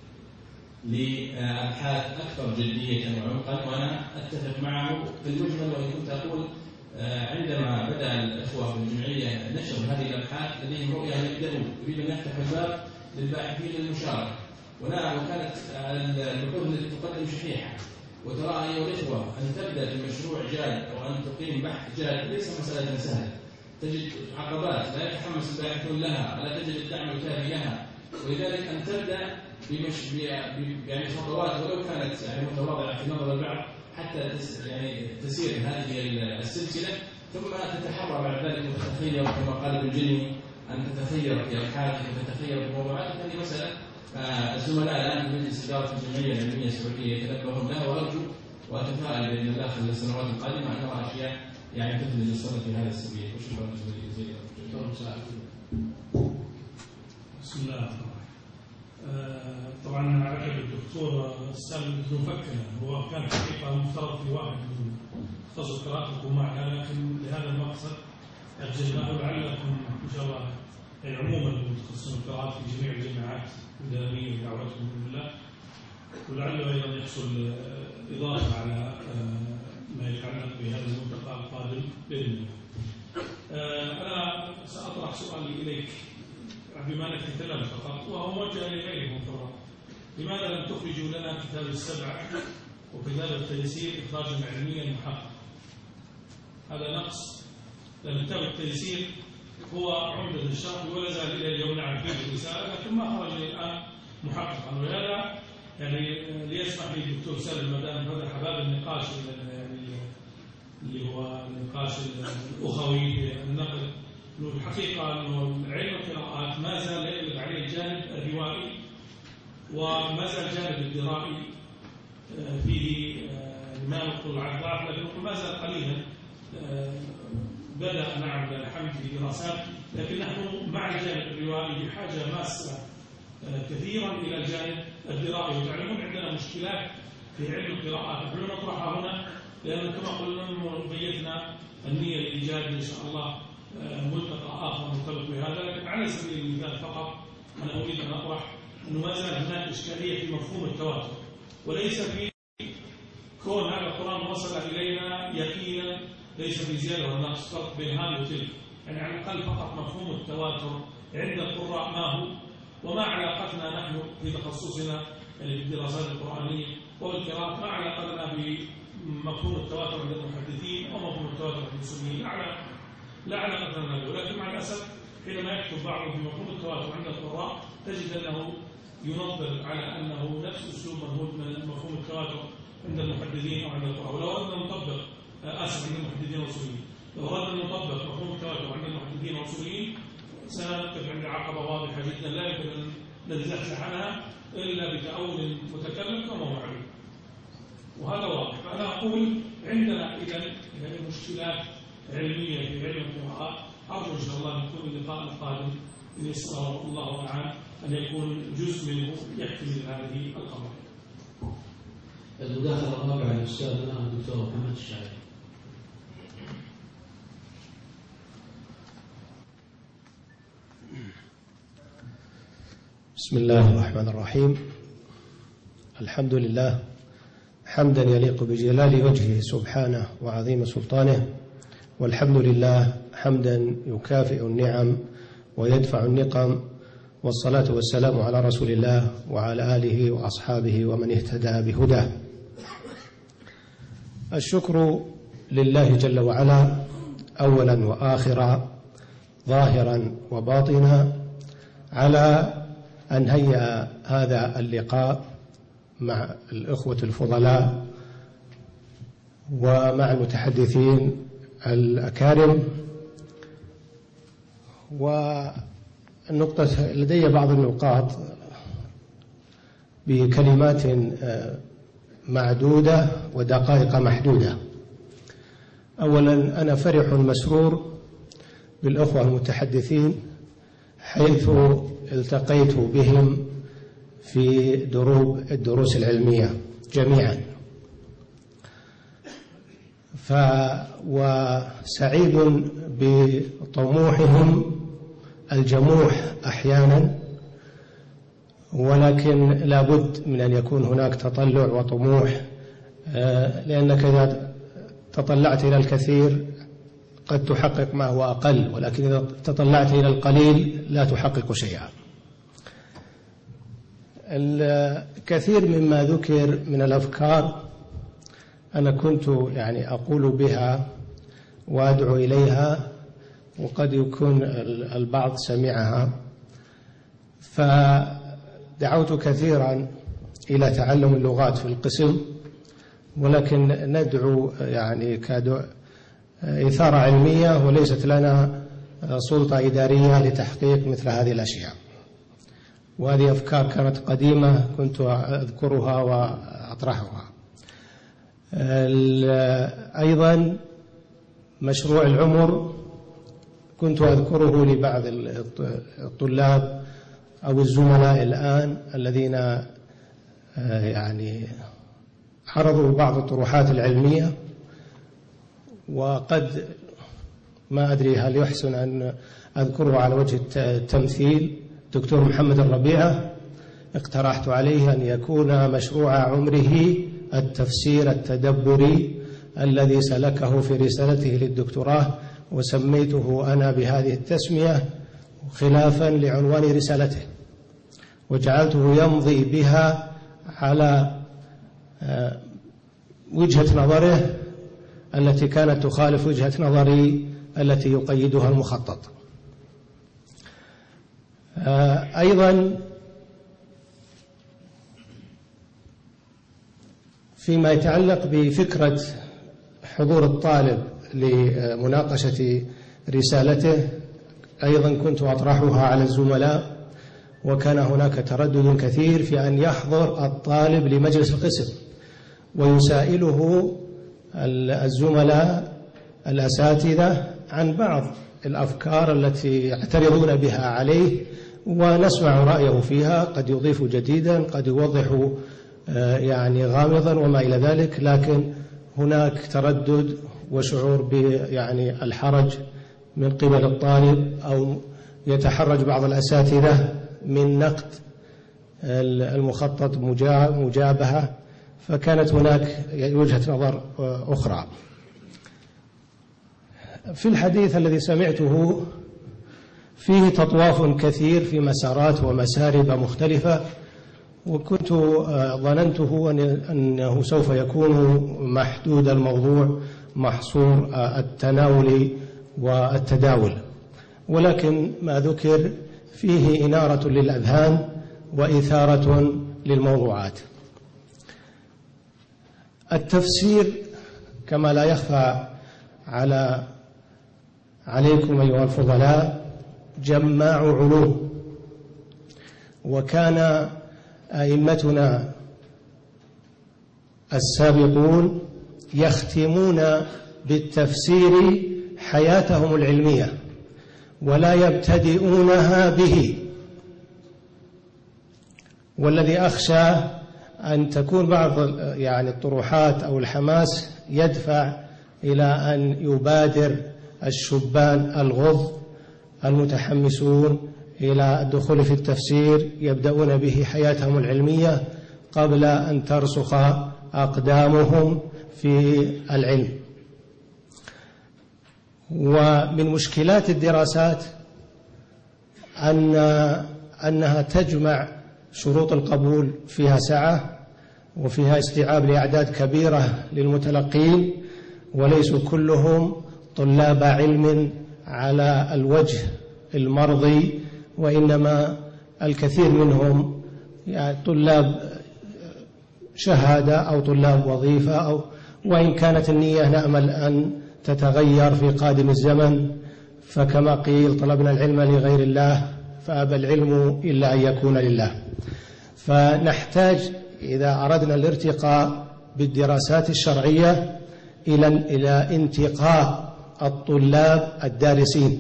[SPEAKER 6] لأبحاث أكثر جدية وعمقا، وأنا أتفق معه في المجمل، وإن كنت أقول عندما بدأ الأخوة في الجمعية نشر هذه الأبحاث لديهم رؤية أن يبدأوا يريد أن يفتح الباب للباحثين للمشاركة، وكانت البحوث التي تقدم شحيحة، وترى أيها الإخوة أن تبدأ بمشروع جاد أو أن تقيم بحث جاد ليس مسألة سهلة، تجد عقبات لا يتحمس الباحثون لها ولا تجد الدعم الكافي لها، ولذلك أن تبدأ يعني خطوات ولو كانت يعني متواضعة في نظر البعض حتى يعني تسير هذه السلسلة، ثم تتحرى بعد ذلك وتتخير كما قال ابن جني أن تتخير في أبحاث وتتخير في موضوعات. هذه مسألة الزملاء الآن في مجلس إدارة الجمعية العلمية السعودية يتنبهون لها، وأرجو وأتفائل بأن الله خلال السنوات القادمة أن نرى أشياء يعني تخرج الصدى في هذا السبيل. وشكرا جزيلا.
[SPEAKER 7] بسم الله الرحمن الرحيم. طبعا عجب الدكتور سالم مفكرا، هو كان حقيقة مفترض في واحد من تخصص قراءتكم معنا، لكن لهذا المقصد أجلناه لعلكم إن شاء الله يعني عموما متخصصون القراءات في جميع الجامعات الإدارية ودعوتكم بالله، ولعله أيضا يحصل إضافة على ما يتعلق بهذا الملتقى القادم بإذن الله. أنا سأطرح سؤالي إليك بما أنك تتكلم فقط وهو موجه لغيركم فقط، لماذا لم تخرجوا لنا كتاب السبع وكتاب التيسير إخراجا علميا محقق؟ هذا نقص، لأن كتاب التيسير هو عمدة الشرح ولا زال إلى اليوم نعم فيه الرسالة، لكن ما خرج الآن محققا، ولهذا يعني ليسمح لي الدكتور سالم ما دام فتح باب النقاش يعني اللي هو النقاش الأخوي النقد، إنه الحقيقة إنه علم القراءات ما زال يغلب عليه الجانب الروائي، وما زال الجانب الدرائي فيه ما نقول عن ضعف، لكنه ما زال قليلا. بدأ نعم الحمد في دراسات، لكن نحن مع الجانب الروائي بحاجة ماسة كثيرا إلى الجانب الدرائي، وتعلمون عندنا مشكلات في علم القراءات نحن نطرحها هنا، لأن كما قلنا بيتنا النية لإيجاد إن شاء الله ملتقى آخر مرتبط بهذا، لكن على سبيل المثال فقط أنا أريد أن أطرح أنه ما زال هناك إشكالية في مفهوم التواتر، وليس في كون هذا القرآن وصل إلينا يقينا، ليس في زيادة ولا نقص، فرق بين هذه وتلك. يعني على الأقل فقط مفهوم التواتر عند القراء ما هو، وما علاقتنا نحن في تخصصنا يعني في الدراسات القرآنية والقراءة، ما علاقتنا بمفهوم التواتر عند المحدثين أو مفهوم التواتر عند المسلمين، لا علاقة لنا به. ولكن مع الأسف حينما يكتب بعضهم في مفهوم التواتر عند القراء تجد أنه ينظر على أنه نفس أسلوب منهوج من مفهوم التواتر عند المحدثين أو عند القراء. ولو أردنا نطبق عند المحدثين والأصوليين، لو أردنا نطبق مفهوم التواتر عند المحدثين والأصوليين سنقف عند عقبة واضحة جدا لا يمكن أن نتزحزح عنها إلا بتأول متكلم كما هو معلوم، وهذا واضح. فأنا أقول عندنا إذن مشكلات علمية في علم القراءات. أرجو إن شاء الله أن يكون اللقاء القادم إن يسر الله تعالى أن يكون جزء منه يحتمل هذه القضايا.
[SPEAKER 1] المداخلة الرابعة لأستاذنا الدكتور محمد الشاعري.
[SPEAKER 8] بسم الله الرحمن الرحيم. الحمد لله حمدا يليق بجلال وجهه سبحانه وعظيم سلطانه، والحمد لله حمدا يكافئ النعم ويدفع النقم، والصلاة والسلام على رسول الله وعلى آله وأصحابه ومن اهتدى بهداه. الشكر لله جل وعلا أولا وآخرا ظاهرا وباطنا على أن هيأ هذا اللقاء مع الإخوة الفضلاء ومع المتحدثين الأكارم. والنقطة لدي بعض النقاط بكلمات معدودة ودقائق محدودة. أولا أنا فرح مسرور بالأخوة المتحدثين حيث التقيت بهم في دروب الدروس العلمية جميعا، وسعيد بطموحهم الجموح أحيانا، ولكن لا بد من أن يكون هناك تطلع وطموح، لأنك إذا تطلعت إلى الكثير قد تحقق ما هو أقل، ولكن إذا تطلعت إلى القليل لا تحقق شيئا. الكثير مما ذكر من الأفكار أنا كنت يعني أقول بها وأدعو إليها، وقد يكون البعض سمعها، فدعوت كثيرا إلى تعلم اللغات في القسم، ولكن ندعو يعني إثارة علمية، وليست لنا سلطة إدارية لتحقيق مثل هذه الأشياء. وهذه أفكار كانت قديمة كنت أذكرها وأطرحها. أيضا مشروع العمر كنت أذكره لبعض الطلاب أو الزملاء الآن الذين يعني عرضوا بعض الطروحات العلمية، وقد ما أدري هل يحسن أن أذكره على وجه التمثيل. دكتور محمد الربيعة اقترحت عليه أن يكون مشروع عمره التفسير التدبري الذي سلكه في رسالته للدكتوراه، وسميته أنا بهذه التسمية خلافا لعنوان رسالته، وجعلته يمضي بها على وجهة نظره التي كانت تخالف وجهة نظري التي يقيدها المخطط. أيضا فيما يتعلق بفكرة حضور الطالب لمناقشة رسالته، أيضا كنت أطرحها على الزملاء، وكان هناك تردد كثير في أن يحضر الطالب لمجلس القسم ويسائله الزملاء الأساتذة عن بعض الأفكار التي يعترضون بها عليه، ونسمع رأيه فيها، قد يضيف جديدا، قد يوضح يعني غامضا وما إلى ذلك، لكن هناك تردد وشعور يعني الحرج من قبل الطالب، أو يتحرج بعض الأساتذة من نقد المخطط مجابهة، فكانت هناك وجهة نظر أخرى. في الحديث الذي سمعته فيه تطواف كثير في مسارات ومسارب مختلفة، وكنت ظننته أنه سوف يكون محدود الموضوع محصور التناول والتداول، ولكن ما ذكر فيه إنارة للأذهان وإثارة للموضوعات. التفسير كما لا يخفى عليكم أيها الفضلاء جماع علوم، وكان أئمتنا السابقون يختمون بالتفسير حياتهم العلمية ولا يبتدئونها به، والذي أخشى أن تكون بعض الطروحات أو الحماس يدفع إلى أن يبادر الشبان الغض المتحمسون إلى الدخول في التفسير يبدأون به حياتهم العلمية قبل أن ترسخ أقدامهم في العلم. ومن مشكلات الدراسات أنها تجمع شروط القبول، فيها سعة وفيها استيعاب لأعداد كبيرة للمتلقين، وليسوا كلهم طلاب علم على الوجه المرضي، وإنما الكثير منهم طلاب شهادة أو طلاب وظيفة، وإن كانت النية نأمل أن تتغير في قادم الزمن، فكما قيل طلبنا العلم لغير الله فأبى العلم إلا أن يكون لله. فنحتاج إذا أردنا الارتقاء بالدراسات الشرعية إلى انتقاء الطلاب الدارسين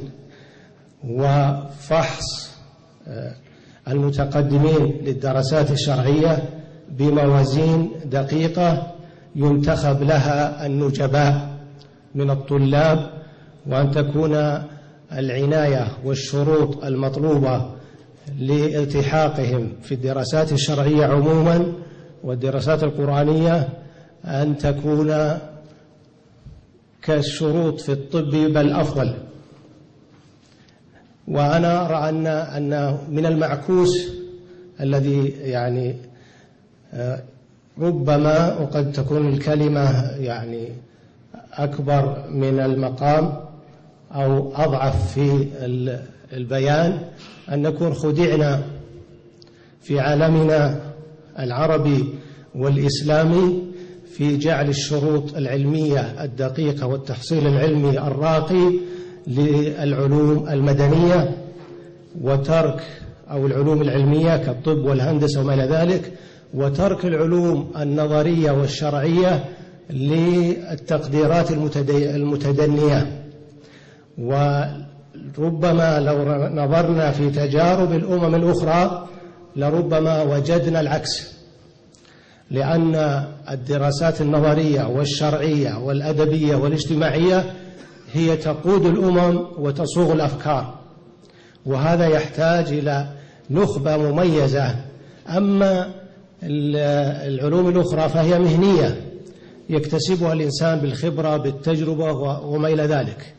[SPEAKER 8] وفحص المتقدمين للدراسات الشرعية بموازين دقيقة ينتخب لها النجباء من الطلاب، وأن تكون العناية والشروط المطلوبة لالتحاقهم في الدراسات الشرعية عموما والدراسات القرآنية أن تكون كالشروط في الطب بل أفضل. وأنا أرى أن من المعكوس الذي ربما وقد تكون الكلمة أكبر من المقام أو أضعف في البيان، أن نكون خدعنا في عالمنا العربي والإسلامي في جعل الشروط العلمية الدقيقة والتحصيل العلمي الراقي للعلوم المدنية، وترك أو العلوم العلمية كالطب والهندسة وما إلى ذلك، وترك العلوم النظرية والشرعية للتقديرات المتدنية. وربما لو نظرنا في تجارب الأمم الأخرى لربما وجدنا العكس، لأن الدراسات النظرية والشرعية والأدبية والاجتماعية هي تقود الأمم وتصوغ الأفكار، وهذا يحتاج إلى نخبة مميزة. أما العلوم الأخرى فهي مهنية يكتسبها الإنسان بالخبرة بالتجربة وما إلى ذلك.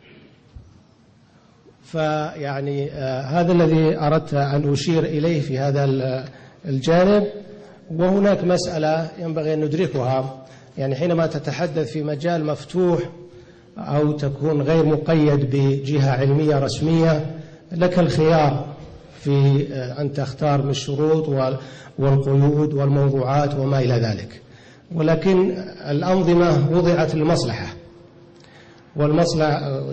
[SPEAKER 8] هذا الذي أردت أن أشير إليه في هذا الجانب. وهناك مسألة ينبغي أن ندركها، حينما تتحدث في مجال مفتوح أو تكون غير مقيد بجهة علمية رسمية، لك الخيار في أن تختار من الشروط والقيود والموضوعات وما إلى ذلك، ولكن الأنظمة وضعت للمصلحة، والمصلحة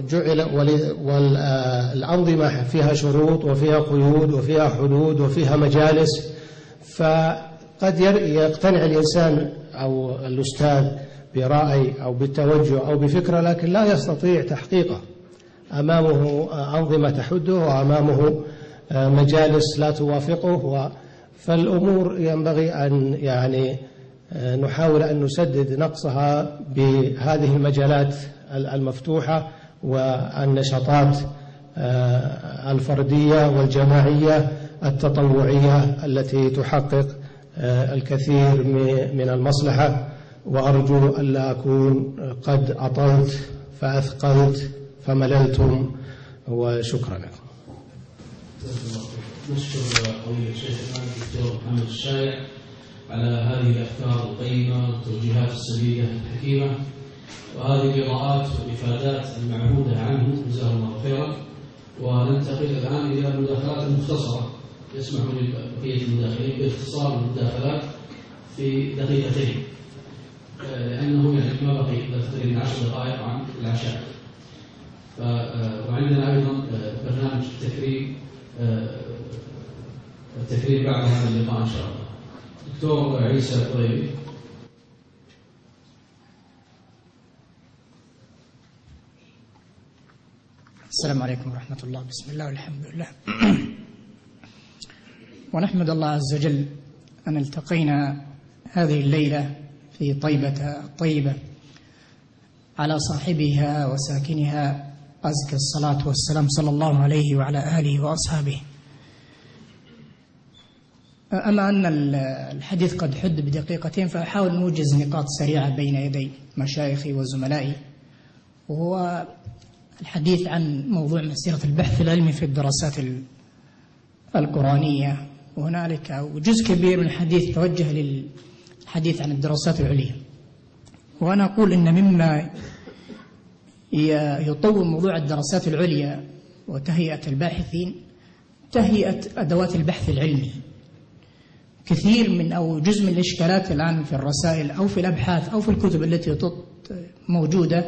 [SPEAKER 8] والأنظمة فيها شروط وفيها قيود وفيها حدود وفيها مجالس، فقد يقتنع الإنسان أو الأستاذ برأي أو بالتوجه أو بفكرة، لكن لا يستطيع تحقيقه. أمامه أنظمة تحده وأمامه مجالس لا توافقه، فالأمور ينبغي أن نحاول أن نسدد نقصها بهذه المجالات المفتوحة والنشاطات الفردية والجماعية التطوعية التي تحقق الكثير من المصلحة، وأرجو ألا أكون قد أطلت فأثقلت فمللتم، وشكرا لكم.
[SPEAKER 1] نشكر قوي الشيخ الدكتور محمد الشايع على هذه الأفكار القيمة والتوجيهات السديدة الحكيمة وهذه الإضاءات والإفادات المعهودة عنه، جزاه الله خيرا. وننتقل الآن إلى المداخلات المختصرة، يسمح لبقية المداخلين باختصار المداخلات في دقيقتين، لأنه يعني ما بقي إلا تقريبا 10 دقائق عن العشاء. وعندنا أيضا برنامج التكريم بعد هذا اللقاء إن شاء الله. دكتور عيسى الطريبي.
[SPEAKER 9] السلام عليكم ورحمة الله. بسم الله والحمد لله. ونحمد الله عز وجل أن التقينا هذه الليلة في طيبة الطيبة على صاحبها وساكنها أزكى الصلاة والسلام صلى الله عليه وعلى آله وأصحابه. أما أن الحديث قد حد بدقيقتين، فأحاول موجز نقاط سريعة بين يدي مشايخي وزملائي، وهو الحديث عن موضوع مسيرة البحث العلمي في الدراسات القرآنية. وهنالك جزء كبير من الحديث توجه للحديث عن الدراسات العليا، وأنا أقول إن مما يطور موضوع الدراسات العليا وتهيئة الباحثين تهيئة أدوات البحث العلمي. كثير من أو جزء من الإشكالات الآن في الرسائل أو في الأبحاث أو في الكتب التي موجودة،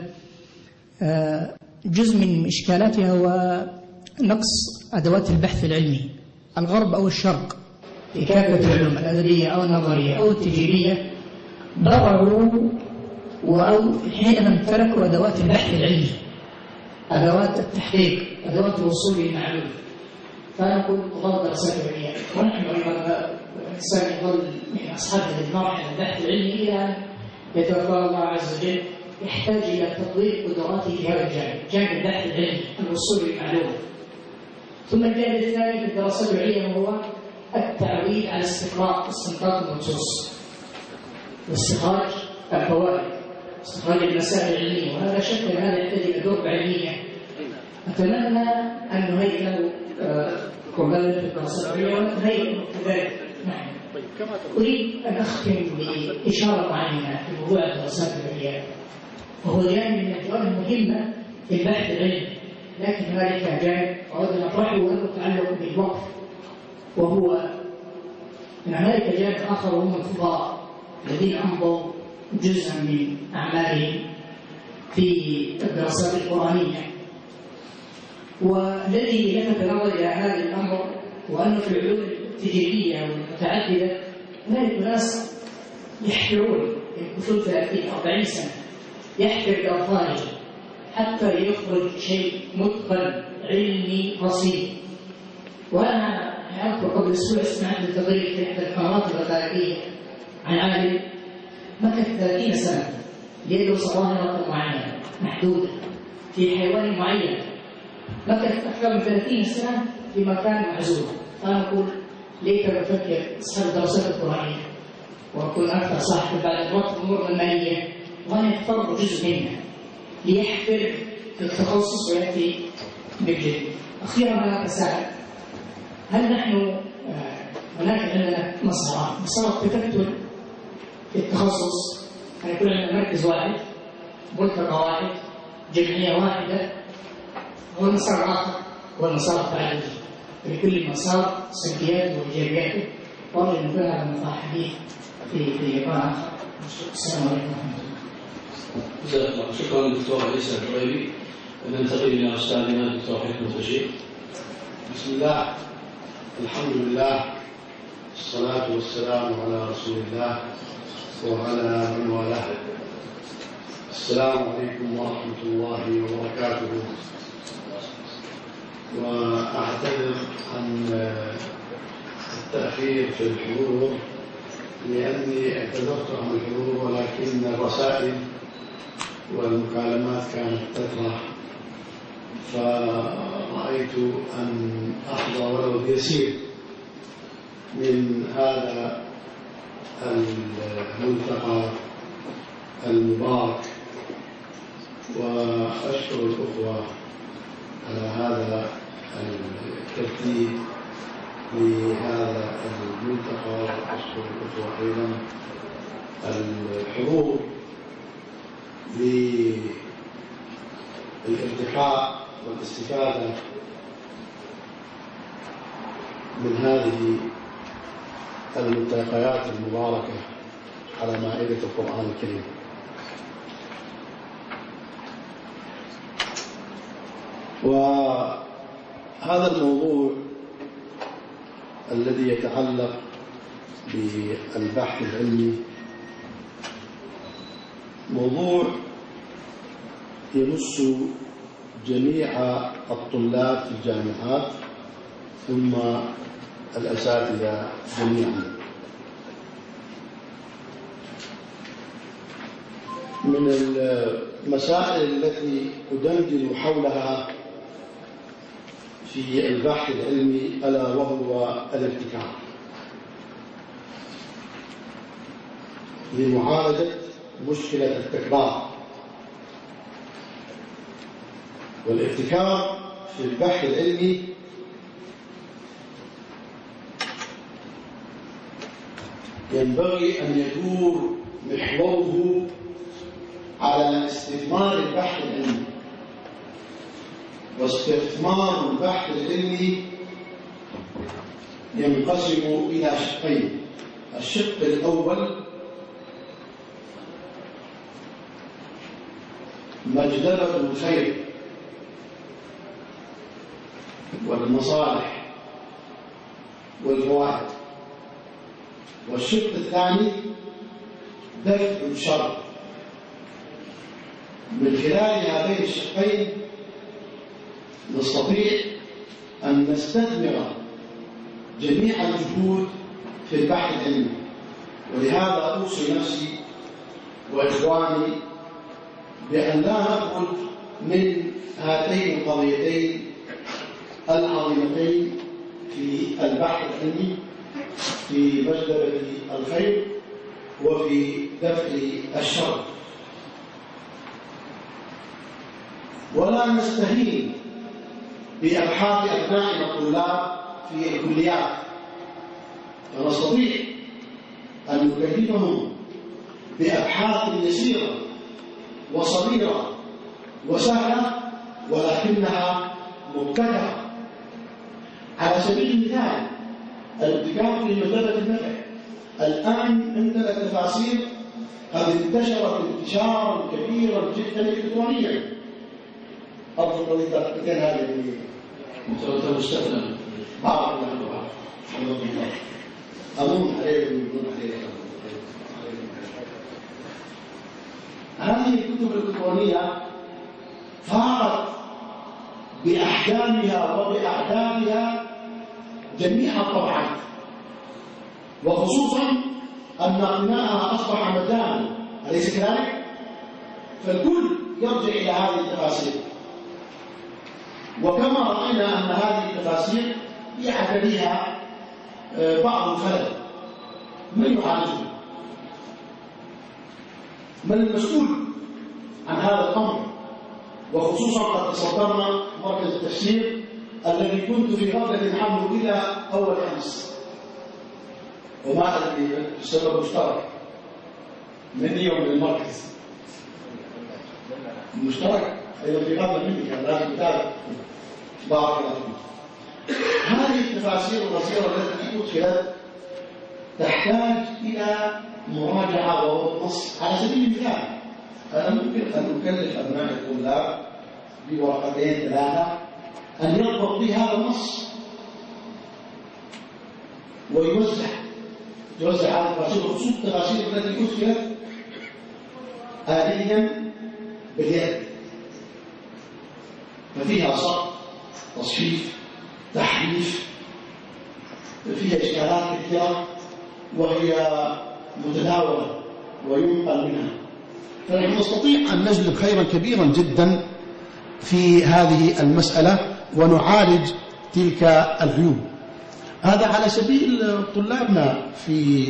[SPEAKER 9] جزء من إشكالاتها هو نقص أدوات البحث العلمي. الغرب أو الشرق في كافة العلوم الأدبية أو النظرية أو التجريبية ضرروا أو حينما امتلكوا أدوات البحث العلمي، أدوات التحقيق، أدوات الوصول للمعلومة، فنقول ضرب دراسات العليا. ونحن أيضا الإنسان يظل من أصحاب هذه المرحلة البحث العلمي إلى أن يتوفى الله عز وجل، يحتاج إلى تطوير قدراته في هذا الجانب، جانب البحث العلمي، الوصول للمعلومة. ثم الجانب الثاني في الدراسات العليا وهو التعويل على استقراء واستنباط النصوص واستخراج الفوائد، استخراج المسائل العلمية، وهذا شك هذا يحتاج إلى دور علمية. أتمنى أن نهيئ له قبل في الدراسات العليا ونهيئ كذلك. نعم. أريد أن أختم بإشارة معينة في موضوع الدراسات العليا، وهو جانب من الجوانب المهمة في البحث العلمي، لكن هنالك جانب أود أن أطرحه وله تعلق بالوقف، وهو أن هنالك جانب آخر وهم الخبراء الذين أمضوا جزءا من أعمالهم في الدراسات القرآنية. والذي لفت نظري إلى هذا الأمر وأنه في العلوم التجريبية والمتعددة هنالك ناس يحفرون الكتب 30-40 سنة، يحفر بأطفاله حتى يخرج شيء متقن علمي رصين. وأنا أذكر قبل أسبوع سمعت تقرير في إحدى القنوات الوثائقية عن عالم مكث 30 سنة ليدرس ظاهرة معينة محدودة في حيوان معين، مكث أكثر من 30 سنة في مكان معزول. فأنا أقول ليت بفكر أصحاب الدراسات القرآنية وأكون أكثر صاحب بعد الوقت أمور المالية وأن يختار جزء منها ليحفر في التخصص ويأتي بالجد. أخيرا أنا أتساءل، هل نحن هناك عندنا مسار تكتل في التخصص أن يكون عندنا مركز واحد، ملتقى واحد، جمعية واحدة، هو مسار آخر هو المسار التعددي، لكل مسار سلبياته وإيجابياته. وأرجو أن نكون هذا الموضوع حديث في لقاء آخر. السلام عليكم ورحمة الله.
[SPEAKER 1] جزاك الله شكرا دكتور عيسى الطريبي. ننتقل إلى أستاذنا الدكتور حكمة الشيخ.
[SPEAKER 10] بسم الله، الحمد لله، الصلاة والسلام على رسول الله وعلى من والاه. السلام عليكم ورحمة الله وبركاته. وأعتذر عن التأخير في الحضور لأني اعتذرت عن الحضور، ولكن الرسائل والمكالمات كانت تطرح، فرأيت أن أحظى ولو بيسير من هذا الملتقى المبارك، وأشكر الأخوة على هذا الترتيب لهذا الملتقى، وأشكر الأخوة أيضا الحضور للارتقاء والاستفادة من هذه الملتقيات المباركة على مائدة القرآن الكريم. وهذا الموضوع الذي يتعلق بالبحث العلمي موضوع يمس جميع الطلاب في الجامعات ثم الأساتذة جميعا. من المسائل التي أدندن حولها في البحث العلمي ألا وهو الابتكار لمعالجة مشكلة التكرار. والابتكار في البحث العلمي ينبغي أن يدور محوره على استثمار البحث العلمي. واستثمار البحث العلمي ينقسم إلى شقين. الشق الأول مجدبة الخير والمصالح والفوائد، والشق الثاني دفع الشر. من خلال هذين الشقين نستطيع أن نستثمر جميع الجهود في البحث العلمي. ولهذا أوصي نفسي وإخواني بأن لا نخرج من هاتين القضيتين العظيمتين في البحث العلمي، في مجلبة الخير وفي دفع الشر، ولا نستهين بأبحاث أبنائنا الطلاب في الكليات، فنستطيع أن نكلفهم بأبحاث يسيرة وصغيرة وسهلة ولكنها مبتكرة. على سبيل المثال الابتكار في مجلة النفع. الآن عندنا التفاسير قد انتشرت انتشارا كبيرا جدا إلكترونيا. أرجو قضيتين هذه مستثنى بارك الله فيك. أمون عليكم يكون عليكم. هذه الكتب الإلكترونية فارت بأحجامها وبأعدادها جميع الطبعات، وخصوصا أن قناعها أصبح مجانا، أليس كذلك؟ فالكل يرجع إلى هذه التفاسير. وكما رأينا أن هذه التفاسير يعتريها بعض الخلل، من يعالجه؟ من المسؤول عن هذا الأمر؟ وخصوصا قد تصدرنا مركز التفسير الذي كنت في غفلة عنه إلى أول أمس، وما أدري السبب مشترك مني ومن المركز مشترك أيضا في غفلة مني، كان لازم أتابع. بارك الله فيك. هذه التفاسير القصيرة التي أدخلت تحتاج إلى مراجعة ونص. على سبيل المثال أنا ممكن أن أكلف أبناء الطلاب بورقتين ثلاثة أن يربط بها هذا النص ويوزع على التفاسير، خصوصا التفاسير التي أدخلت آليا باليد، ففيها صرف، تصحيف، تحريف، فيها إشكالات كثيرة وهي متداولة وينقل منها. فنحن نستطيع أن نجلب خيرا كبيرا جدا في هذه المسألة ونعالج تلك العيوب. هذا على سبيل طلابنا في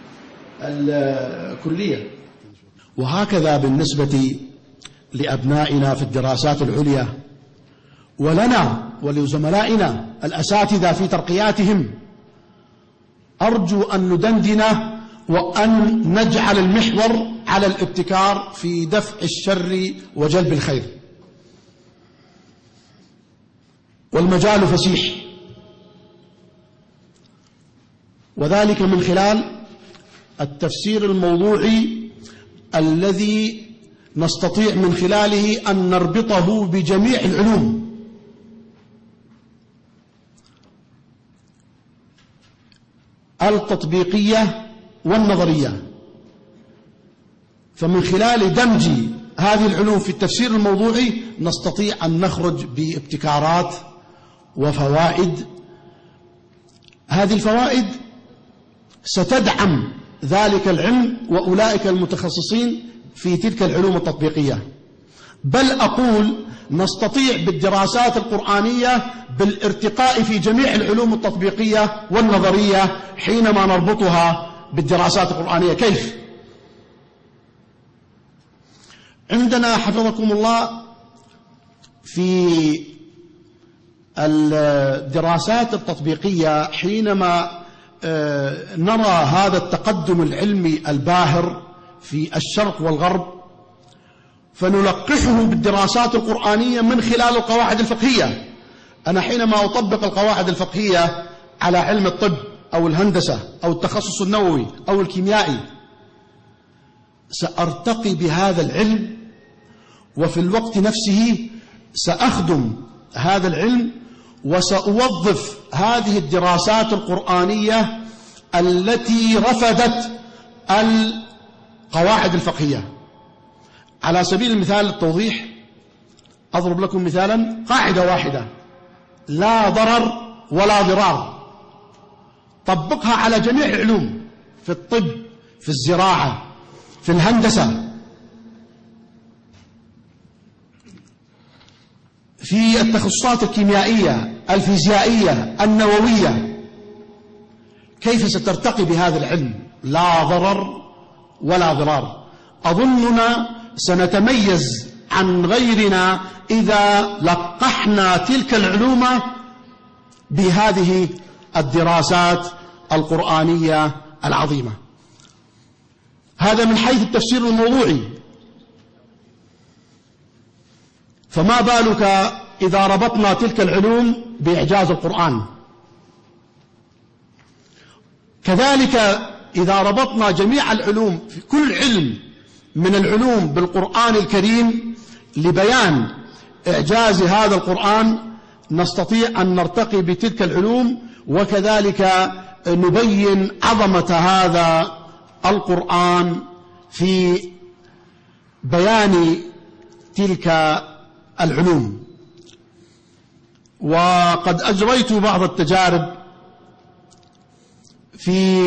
[SPEAKER 10] الكلية. وهكذا بالنسبة لأبنائنا في الدراسات العليا، ولنا ولزملائنا الأساتذة في ترقياتهم، أرجو أن ندندن وأن نجعل المحور على الابتكار في دفع الشر وجلب الخير، والمجال فسيح، وذلك من خلال التفسير الموضوعي الذي نستطيع من خلاله أن نربطه بجميع العلوم، التطبيقية والنظرية. فمن خلال دمج هذه العلوم في التفسير الموضوعي نستطيع أن نخرج بابتكارات وفوائد. هذه الفوائد ستدعم ذلك العلم وأولئك المتخصصين في تلك العلوم التطبيقية، بل أقول نستطيع بالدراسات القرآنية بالارتقاء في جميع العلوم التطبيقية والنظرية حينما نربطها بالدراسات القرآنية. كيف؟ عندنا حفظكم الله في الدراسات التطبيقية حينما نرى هذا التقدم العلمي الباهر في الشرق والغرب، فنلقحه بالدراسات القرآنية من خلال القواعد الفقهية. أنا حينما أطبق القواعد الفقهية على علم الطب أو الهندسة أو التخصص النووي أو الكيميائي سأرتقي بهذا العلم، وفي الوقت نفسه سأخدم هذا العلم وسأوظف هذه الدراسات القرآنية التي رفضت القواعد الفقهية. على سبيل المثال التوضيح أضرب لكم مثالا، قاعدة واحدة: لا ضرر ولا ضرار، طبقها على جميع العلوم، في الطب، في الزراعة، في الهندسة، في التخصصات الكيميائية، الفيزيائية، النووية. كيف سترتقي بهذا العلم؟ لا ضرر ولا ضرار. أظننا سنتميز عن غيرنا إذا لقحنا تلك العلوم بهذه الدراسات القرآنية العظيمة. هذا من حيث التفسير الموضوعي، فما بالك إذا ربطنا تلك العلوم بإعجاز القرآن؟ كذلك إذا ربطنا جميع العلوم في كل علم من العلوم بالقرآن الكريم لبيان إعجاز هذا القرآن، نستطيع أن نرتقي بتلك العلوم، وكذلك نبين عظمة هذا القرآن في بيان تلك العلوم. وقد أجريت بعض التجارب في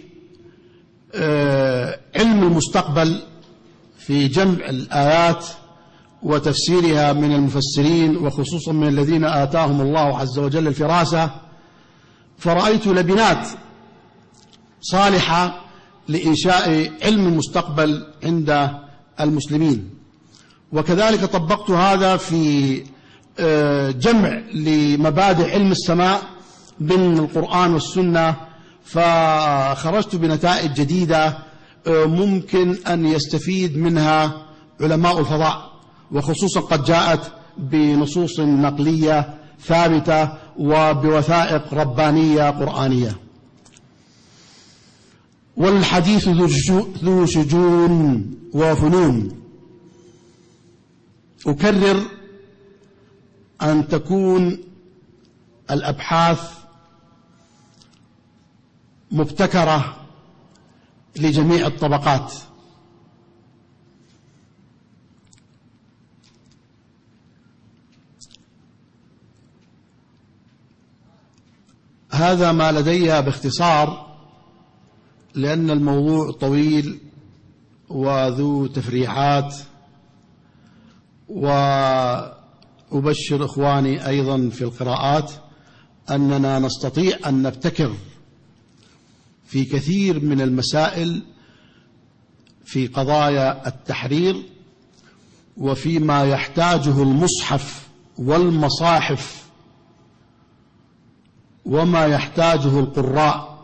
[SPEAKER 10] علم المستقبل في جمع الآيات وتفسيرها من المفسرين، وخصوصا من الذين آتاهم الله عز وجل الفراسة، فرأيت لبنات صالحة لإنشاء علم المستقبل عند المسلمين. وكذلك طبقت هذا في جمع لمبادئ علم السماء من القرآن والسنة، فخرجت بنتائج جديدة ممكن أن يستفيد منها علماء الفضاء، وخصوصا قد جاءت بنصوص نقلية ثابتة وبوثائق ربانية قرآنية. والحديث ذو شجون وفنون. أكرر أن تكون الأبحاث مبتكرة لجميع الطبقات. هذا ما لدي باختصار، لأن الموضوع طويل وذو تفريعات، وأبشر إخواني أيضا في القراءات
[SPEAKER 11] أننا نستطيع أن نبتكر في كثير من المسائل في قضايا التحرير وفيما يحتاجه المصحف والمصاحف وما يحتاجه القراء.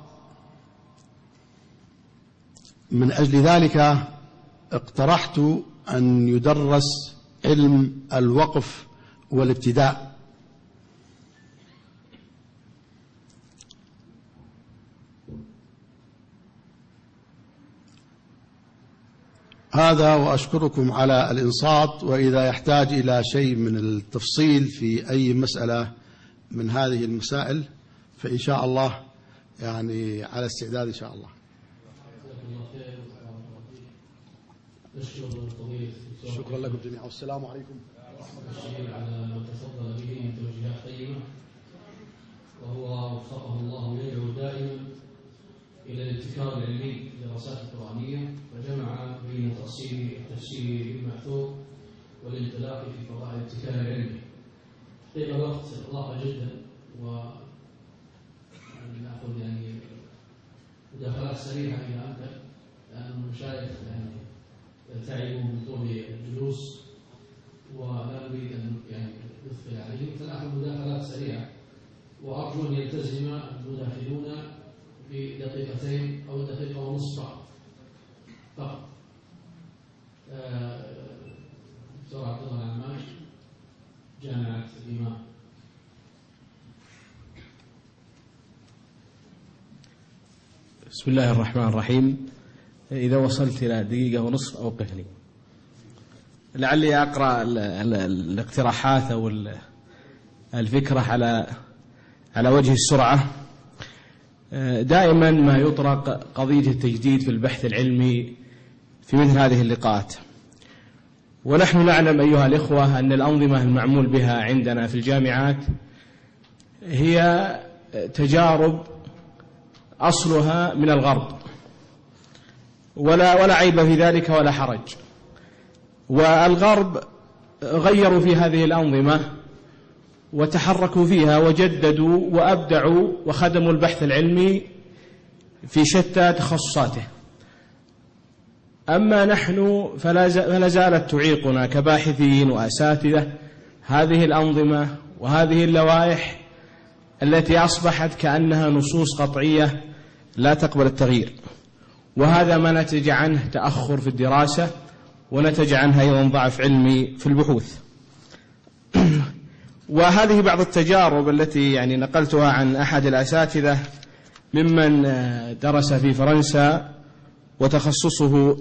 [SPEAKER 11] من أجل ذلك اقترحت أن يدرس علم الوقف والابتداء. هذا، وأشكركم على الإنصات، وإذا يحتاج إلى شيء من التفصيل في أي مسألة من هذه المسائل فإن شاء الله يعني على استعداد إن شاء الله. شكرا لكم جميعا، والسلام عليكم
[SPEAKER 1] على ما تفضل به من توجيهات طيبة، وهو وفقه الله يدعو دائما إلى الابتكار العلمي في الدراسات القرآنية، فجمع بين تفسير التفسير بالمأثور والانطلاق في فضاء الابتكار العلمي. حقيقة الوقت ضاق جدا، ونأخذ يعني مداخلات سريعة إلى أنت، لأن المشايخ يعني يلتعبوا من طول الجلوس ولا نريد أن يعني نثقل عليهم، فنأخذ مداخلات سريعة، وأرجو أن يلتزم المداخلون بدقيقتين أو دقيقة ونصف فقط. دكتور عبد الله العماش، جامعة الإمام.
[SPEAKER 12] بسم الله الرحمن الرحيم. إذا وصلت إلى دقيقة ونصف أوقفني، لعلي أقرأ الاقتراحات أو الفكرة على وجه السرعة. دائما ما يطرق قضية التجديد في البحث العلمي في مثل هذه اللقاءات، ونحن نعلم أيها الإخوة أن الأنظمة المعمول بها عندنا في الجامعات هي تجارب أصلها من الغرب، ولا عيب في ذلك ولا حرج. والغرب غيروا في هذه الأنظمة وتحركوا فيها وجددوا وأبدعوا وخدموا البحث العلمي في شتى تخصصاته. أما نحن فلا زالت تعيقنا كباحثين وأساتذة هذه الأنظمة وهذه اللوائح التي أصبحت كأنها نصوص قطعية لا تقبل التغيير، وهذا ما نتج عنه تأخر في الدراسة، ونتج عنها أيضا ضعف علمي في البحوث. وهذه بعض التجارب التي يعني نقلتها عن أحد الأساتذة ممن درس في فرنسا وتخصصه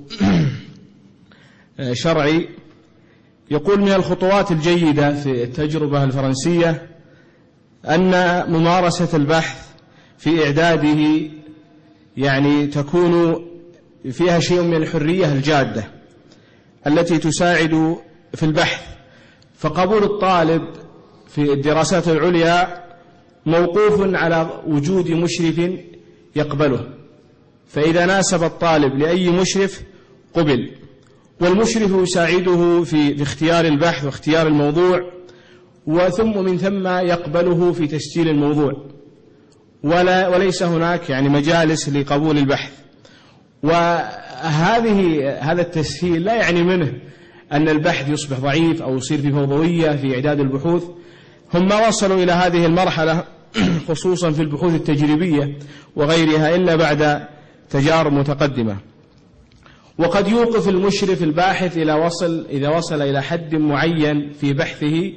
[SPEAKER 12] شرعي. يقول من الخطوات الجيدة في التجربة الفرنسية أن ممارسة البحث في إعداده يعني تكون فيها شيء من الحرية الجادة التي تساعد في البحث، فقبول الطالب في الدراسات العليا موقوف على وجود مشرف يقبله، فإذا ناسب الطالب لأي مشرف قبل، والمشرف يساعده في اختيار البحث واختيار الموضوع، وثم من ثم يقبله في تسجيل الموضوع، وليس هناك يعني مجالس لقبول البحث. هذا التسهيل لا يعني منه أن البحث يصبح ضعيف أو يصير في فوضوية في إعداد البحوث. هم ما وصلوا إلى هذه المرحلة خصوصا في البحوث التجريبية وغيرها إلا بعد تجارب متقدمة. وقد يوقف المشرف الباحث إذا وصل إلى حد معين في بحثه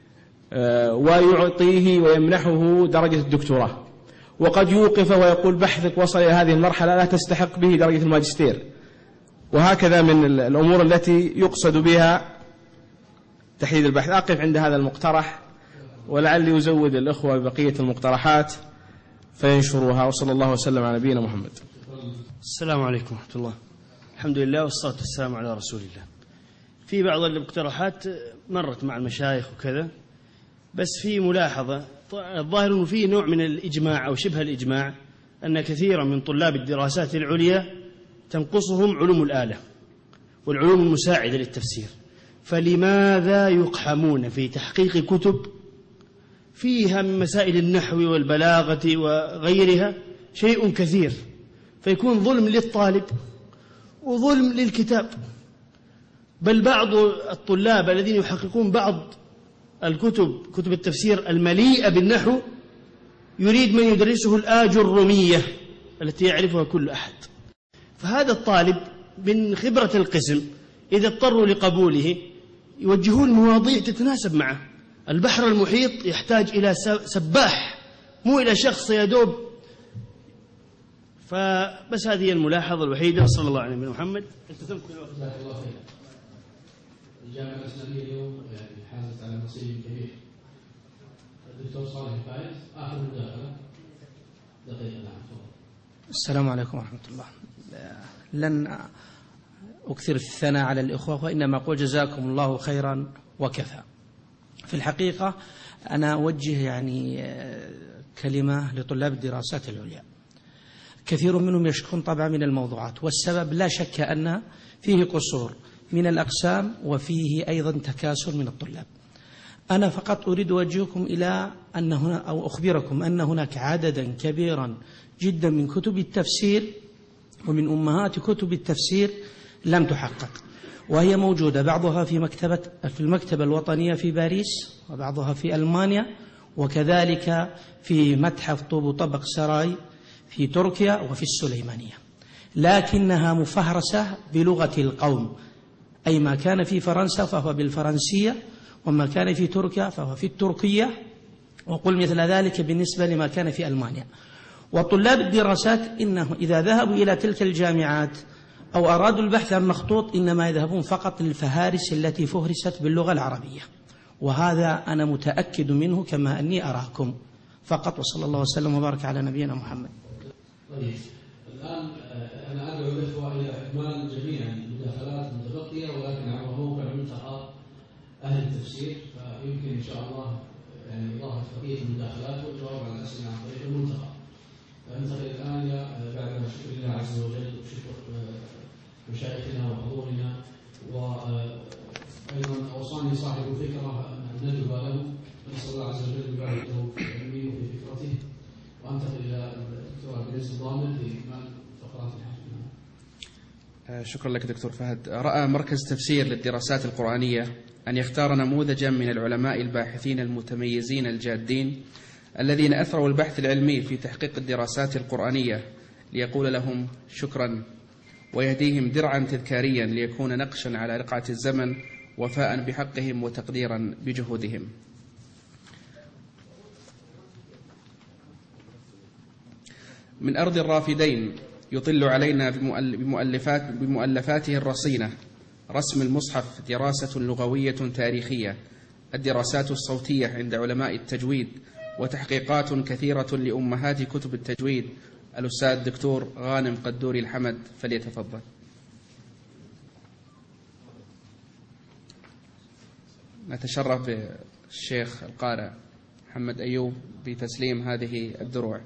[SPEAKER 12] ويعطيه ويمنحه درجة الدكتوراه، وقد يوقف ويقول بحثك وصل إلى هذه المرحلة لا تستحق به درجة الماجستير. وهكذا من الأمور التي يقصد بها تحديد البحث. أقف عند هذا المقترح، ولعلي يزود الأخوة ببقية المقترحات فينشروها. وصلى الله وسلم على نبينا محمد.
[SPEAKER 13] السلام عليكم ورحمة الله. الحمد لله والصلاة والسلام على رسول الله. في بعض المقترحات مرت مع المشايخ وكذا، بس في ملاحظة. الظاهر أنه في نوع من الإجماع أو شبه الإجماع أن كثيرا من طلاب الدراسات العليا تنقصهم علوم الآلة والعلوم المساعدة للتفسير، فلماذا يقحمون في تحقيق كتب فيها من مسائل النحو والبلاغة وغيرها شيء كثير، فيكون ظلم للطالب وظلم للكتاب. بل بعض الطلاب الذين يحققون بعض كتب التفسير المليئة بالنحو يريد من يدرسه الآجرمية التي يعرفها كل أحد. فهذا الطالب من خبرة القسم إذا اضطروا لقبوله يوجهون مواضيع تتناسب معه. البحر المحيط يحتاج إلى سباح مو إلى شخص يدوب. فبس هذه الملاحظة الوحيدة. صلى الله عليه محمد. التزمت بالوقت.
[SPEAKER 1] جزاك الله خير. الجامعة الإسلامية اليوم يعني حازت على نصيب كبير. الدكتور صالح الفايز آخر مداخلة دقيقة. نعم تفضل.
[SPEAKER 14] السلام عليكم ورحمة الله. لن أكثر الثناء على الإخوة وإنما أقول جزاكم الله خيرا وكفى. في الحقيقة أنا أوجه يعني كلمة لطلاب الدراسات العليا. كثير منهم يشكون طبعا من الموضوعات، والسبب لا شك أن فيه قصور من الأقسام وفيه أيضا تكاسل من الطلاب. أنا فقط أريد أوجهكم إلى أن هنا أو أخبركم أن هناك عددا كبيرا جدا من كتب التفسير ومن أمهات كتب التفسير لم تحقق، وهي موجودة بعضها في المكتبة الوطنية في باريس، وبعضها في ألمانيا، وكذلك في متحف طوب طبق سراي في تركيا وفي السليمانية، لكنها مفهرسة بلغة القوم، أي ما كان في فرنسا فهو بالفرنسية، وما كان في تركيا فهو في التركية، وقل مثل ذلك بالنسبة لما كان في ألمانيا. وطلاب الدراسات إنه إذا ذهبوا إلى تلك الجامعات أو أرادوا البحث عن مخطوط إنما يذهبون فقط للفهارس التي فهرست باللغة العربية، وهذا أنا متأكد منه كما أني أراكم فقط. وصلى الله وسلم وبارك على نبينا محمد.
[SPEAKER 1] طيب الآن أنا أدعو الإخوة إلى إكمال جميع المداخلات المتبقية، ولكن على موقع ملتقى أهل التفسير، فيمكن إن شاء الله يعني إضافة بقية المداخلات والجواب على الأسئلة عن طريق الملتقى. فننتقل الآن بعد شكر الله عز وجل وشكر مشايخنا وحضورنا، وأيضا أوصاني صاحب الفكرة أن ندعو له، نسأل الله عز وجل يبارك له في علمه وفي فكرته. وأنتقل إلى الدكتور عبد العزيز الضامن لإكمال فقرات الحديث.
[SPEAKER 15] شكرا لك دكتور فهد. رأى مركز تفسير للدراسات القرآنية أن يختار نموذجا من العلماء الباحثين المتميزين الجادين الذين أثروا البحث العلمي في تحقيق الدراسات القرآنية ليقول لهم شكرا، ويهديهم درعا تذكاريا ليكون نقشا على رقعة الزمن وفاء بحقهم وتقديرا بجهودهم. من أرض الرافدين يطل علينا بمؤلفاته الرصينة رسم المصحف دراسة لغوية تاريخية، الدراسات الصوتية عند علماء التجويد، وتحقيقات كثيرة لأمهات كتب التجويد. الأستاذ الدكتور غانم قدوري الحمد فليتفضل. نتشرف بالشيخ القارئ محمد أيوب بتسليم هذه الدروع.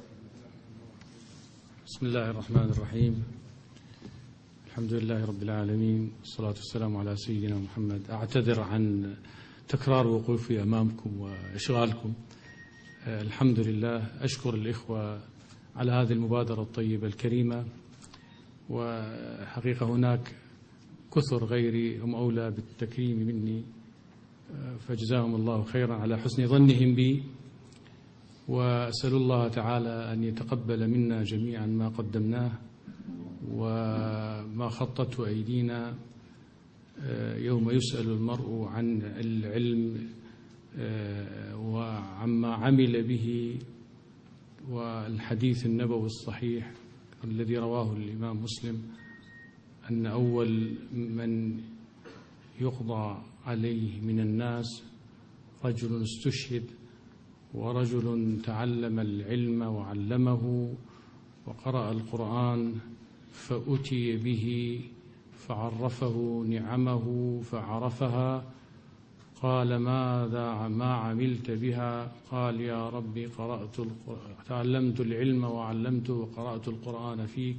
[SPEAKER 2] بسم الله الرحمن الرحيم. الحمد لله رب العالمين، والصلاة والسلام على سيدنا محمد. أعتذر عن تكرار وقوفي أمامكم وإشغالكم. الحمد لله. أشكر الإخوة على هذه المبادرة الطيبة الكريمة، وحقيقة هناك كثر غيري هم أولى بالتكريم مني، فجزاهم الله خيرا على حسن ظنهم بي، وأسأل الله تعالى أن يتقبل منا جميعا ما قدمناه وما خطته أيدينا يوم يسأل المرء عن العلم وعما عمل به. والحديث النبوي الصحيح الذي رواه الإمام مسلم أن أول من يقضى عليه من الناس رجل استشهد، ورجل تعلم العلم وعلمه، وقرأ القرآن فأتي به فعرفه نعمه فعرفها، قال ماذا ما عملت بها؟ قال يا ربي تعلمت العلم وعلمته وقرأت القرآن فيك.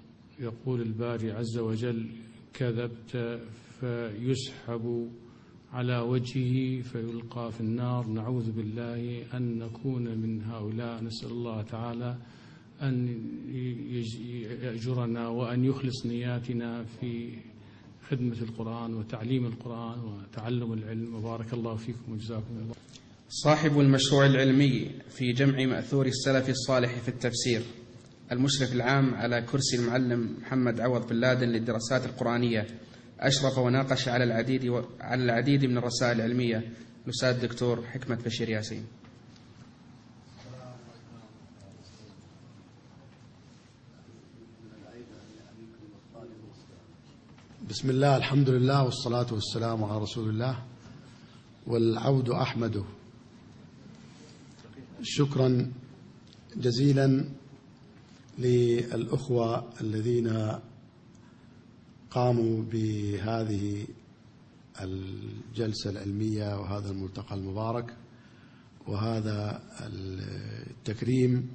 [SPEAKER 2] فيقول الباري عز وجل كذبت، فيسحب على وجهه فيلقى في النار. نعوذ بالله أن نكون من هؤلاء. نسأل الله تعالى أن يأجرنا وأن يخلص نياتنا في خدمة القرآن وتعليم القرآن وتعلم العلم. وبارك الله فيكم وجزاكم الله.
[SPEAKER 15] صاحب المشروع العلمي في جمع مأثور السلف الصالح في التفسير، المشرف العام على كرسي المعلم محمد عوض بن لادن للدراسات القرآنية، أشرف وناقش على العديد من الرسائل العلمية، الأستاذ الدكتور حكمة بشير ياسين.
[SPEAKER 11] بسم الله، الحمد لله، والصلاة والسلام على رسول الله، والعود أحمده. شكرا جزيلا للأخوة الذين قاموا بهذه الجلسة العلمية وهذا الملتقى المبارك وهذا التكريم،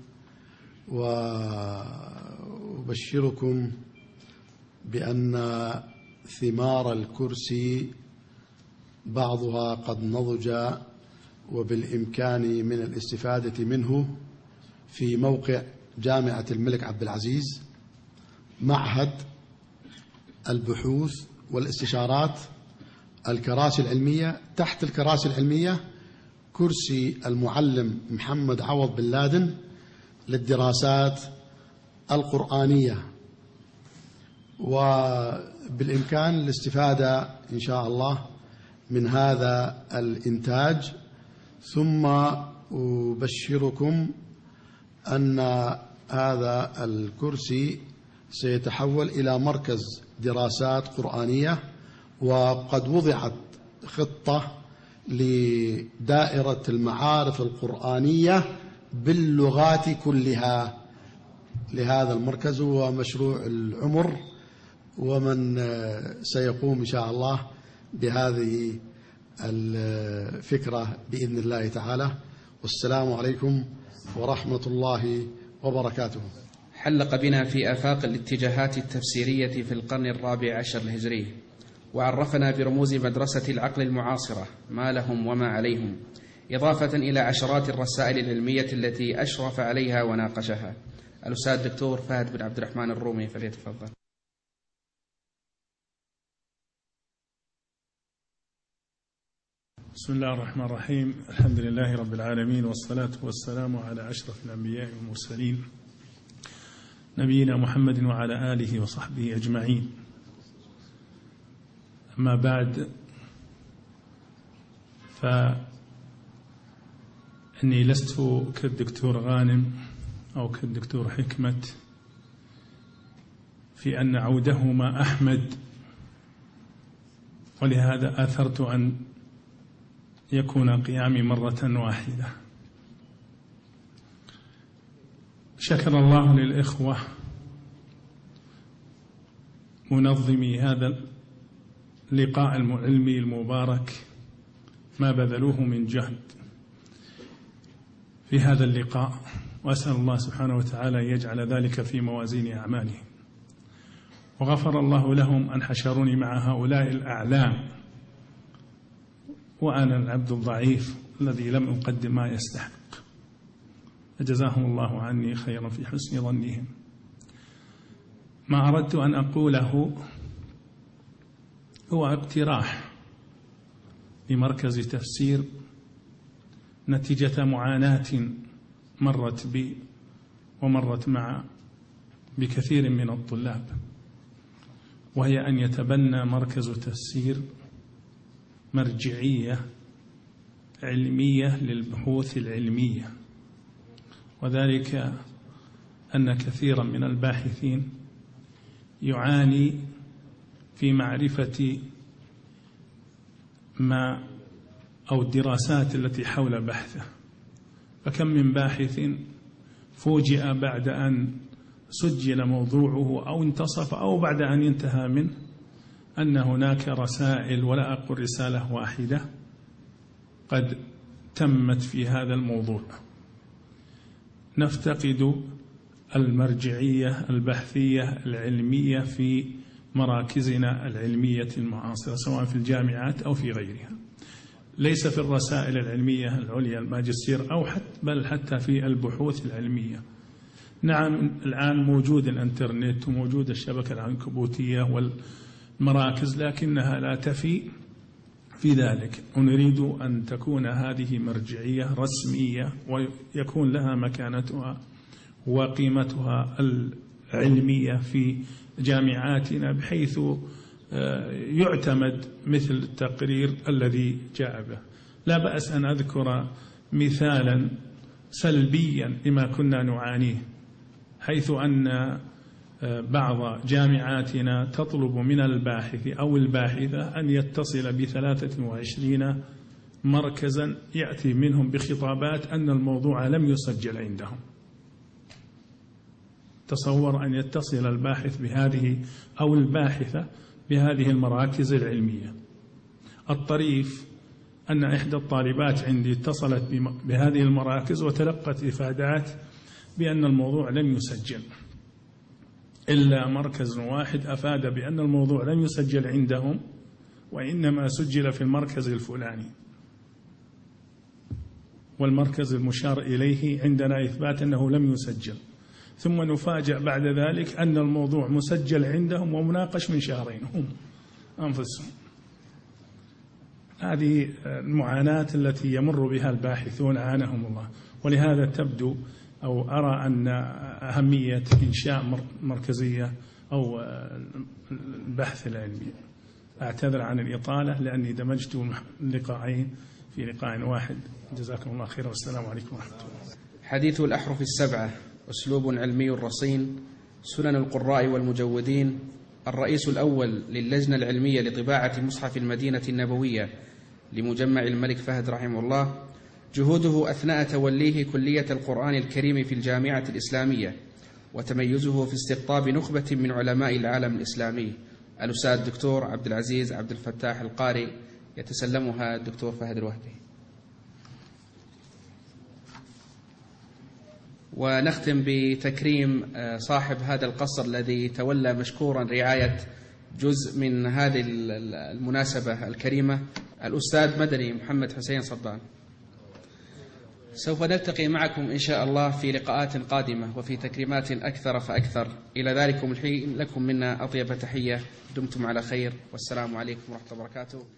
[SPEAKER 11] وأبشركم بأن ثمار الكرسي بعضها قد نضج وبالإمكان من الاستفادة منه في موقع جامعة الملك عبد العزيز، معهد البحوث والاستشارات، الكراسي العلمية. تحت الكراسي العلمية كرسي المعلم محمد عوض بن لادن للدراسات القرآنية، وبالإمكان الاستفادة إن شاء الله من هذا الإنتاج. ثم أبشركم أن هذا الكرسي سيتحول إلى مركز دراسات قرآنية، وقد وضعت خطة لدائرة المعارف القرآنية باللغات كلها لهذا المركز. هو مشروع العمر، ومن سيقوم إن شاء الله بهذه الفكرة بإذن الله تعالى. والسلام عليكم ورحمة الله وبركاته.
[SPEAKER 15] حلق بنا في آفاق الاتجاهات التفسيرية في القرن الرابع عشر الهجري، وعرفنا برموز مدرسة العقل المعاصرة ما لهم وما عليهم، إضافة إلى عشرات الرسائل العلمية التي أشرف عليها وناقشها. الأستاذ الدكتور فهد بن عبد الرحمن الرومي، فليتفضل.
[SPEAKER 16] بسم الله الرحمن الرحيم. الحمد لله رب العالمين، والصلاة والسلام على أشرف الأنبياء والمرسلين، نبينا محمد وعلى آله وصحبه أجمعين. أما بعد، فإني لست كالدكتور غانم أو كالدكتور حكمة في أن عودهما أحمد، ولهذا آثرت أن يكون قيامي مرة واحدة. شكر الله للإخوة منظمي هذا اللقاء العلمي المبارك ما بذلوه من جهد في هذا اللقاء، وأسأل الله سبحانه وتعالى أن يجعل ذلك في موازين أعمالهم. وغفر الله لهم أن حشروني مع هؤلاء الأعلام وأنا العبد الضعيف الذي لم أقدم ما يستحق، فجزاهم الله عني خيرا في حسن ظنهم. ما أردت أن أقوله هو اقتراح لمركز تفسير نتيجة معاناة مرت بي ومرت مع بكثير من الطلاب، وهي أن يتبنى مركز تفسير مرجعية علمية للبحوث العلمية، وذلك أن كثيرا من الباحثين يعاني في معرفة ما أو الدراسات التي حول بحثه، فكم من باحث فوجئ بعد أن سجل موضوعه أو انتصف أو بعد أن انتهى منه أن هناك رسائل، ولا أقول رسالة واحدة، قد تمت في هذا الموضوع. نفتقد المرجعية البحثية العلمية في مراكزنا العلمية المعاصرة، سواء في الجامعات أو في غيرها. ليس في الرسائل العلمية العليا الماجستير أو بل حتى في البحوث العلمية. نعم الآن موجود الإنترنت وموجود الشبكة العنكبوتية والمراكز، لكنها لا تفي في ذلك، ونريد أن تكون هذه مرجعية رسمية ويكون لها مكانتها وقيمتها العلمية في جامعاتنا، بحيث يعتمد مثل التقرير الذي جاء به. لا بأس أن أذكر مثالا سلبيا لما كنا نعانيه، حيث أن بعض جامعاتنا تطلب من الباحث أو الباحثة أن يتصل ب23 مركزا يأتي منهم بخطابات أن الموضوع لم يسجل عندهم. تصور أن يتصل الباحث بهذه أو الباحثة بهذه المراكز العلمية. الطريف أن إحدى الطالبات عندي اتصلت بهذه المراكز وتلقت إفادات بأن الموضوع لم يسجل، إلا مركز واحد أفاد بأن الموضوع لم يسجل عندهم وإنما سجل في المركز الفلاني، والمركز المشار إليه عندنا إثبات أنه لم يسجل، ثم نفاجأ بعد ذلك أن الموضوع مسجل عندهم ومناقش من شهرين هم أنفسهم. هذه المعاناة التي يمر بها الباحثون أعانهم الله. ولهذا تبدو أو أرى أن أهمية إنشاء مركزية أو البحث العلمي. أعتذر عن الإطالة لأني دمجت اللقاءين في لقاء واحد. جزاكم الله خيرا والسلام عليكم ورحمة الله.
[SPEAKER 15] حديث الأحرف السبعة، أسلوب علمي رصين، سنن القراء والمجودين. الرئيس الأول للجنة العلمية لطباعة مصحف المدينة النبوية لمجمع الملك فهد رحمه الله، جهوده أثناء توليه كلية القرآن الكريم في الجامعة الإسلامية، وتميزه في استقطاب نخبة من علماء العالم الإسلامي. الأستاذ الدكتور عبد العزيز عبد الفتاح القاري، يتسلمها الدكتور فهد الوهبي. ونختم بتكريم صاحب هذا القصر الذي تولى مشكورا رعاية جزء من هذه المناسبة الكريمة، الأستاذ مدني محمد حسين صدان. سوف نلتقي معكم إن شاء الله في لقاءات قادمة وفي تكريمات أكثر فأكثر. إلى ذلكم الحين لكم منا أطيب تحية، دمتم على خير، والسلام عليكم ورحمة الله وبركاته.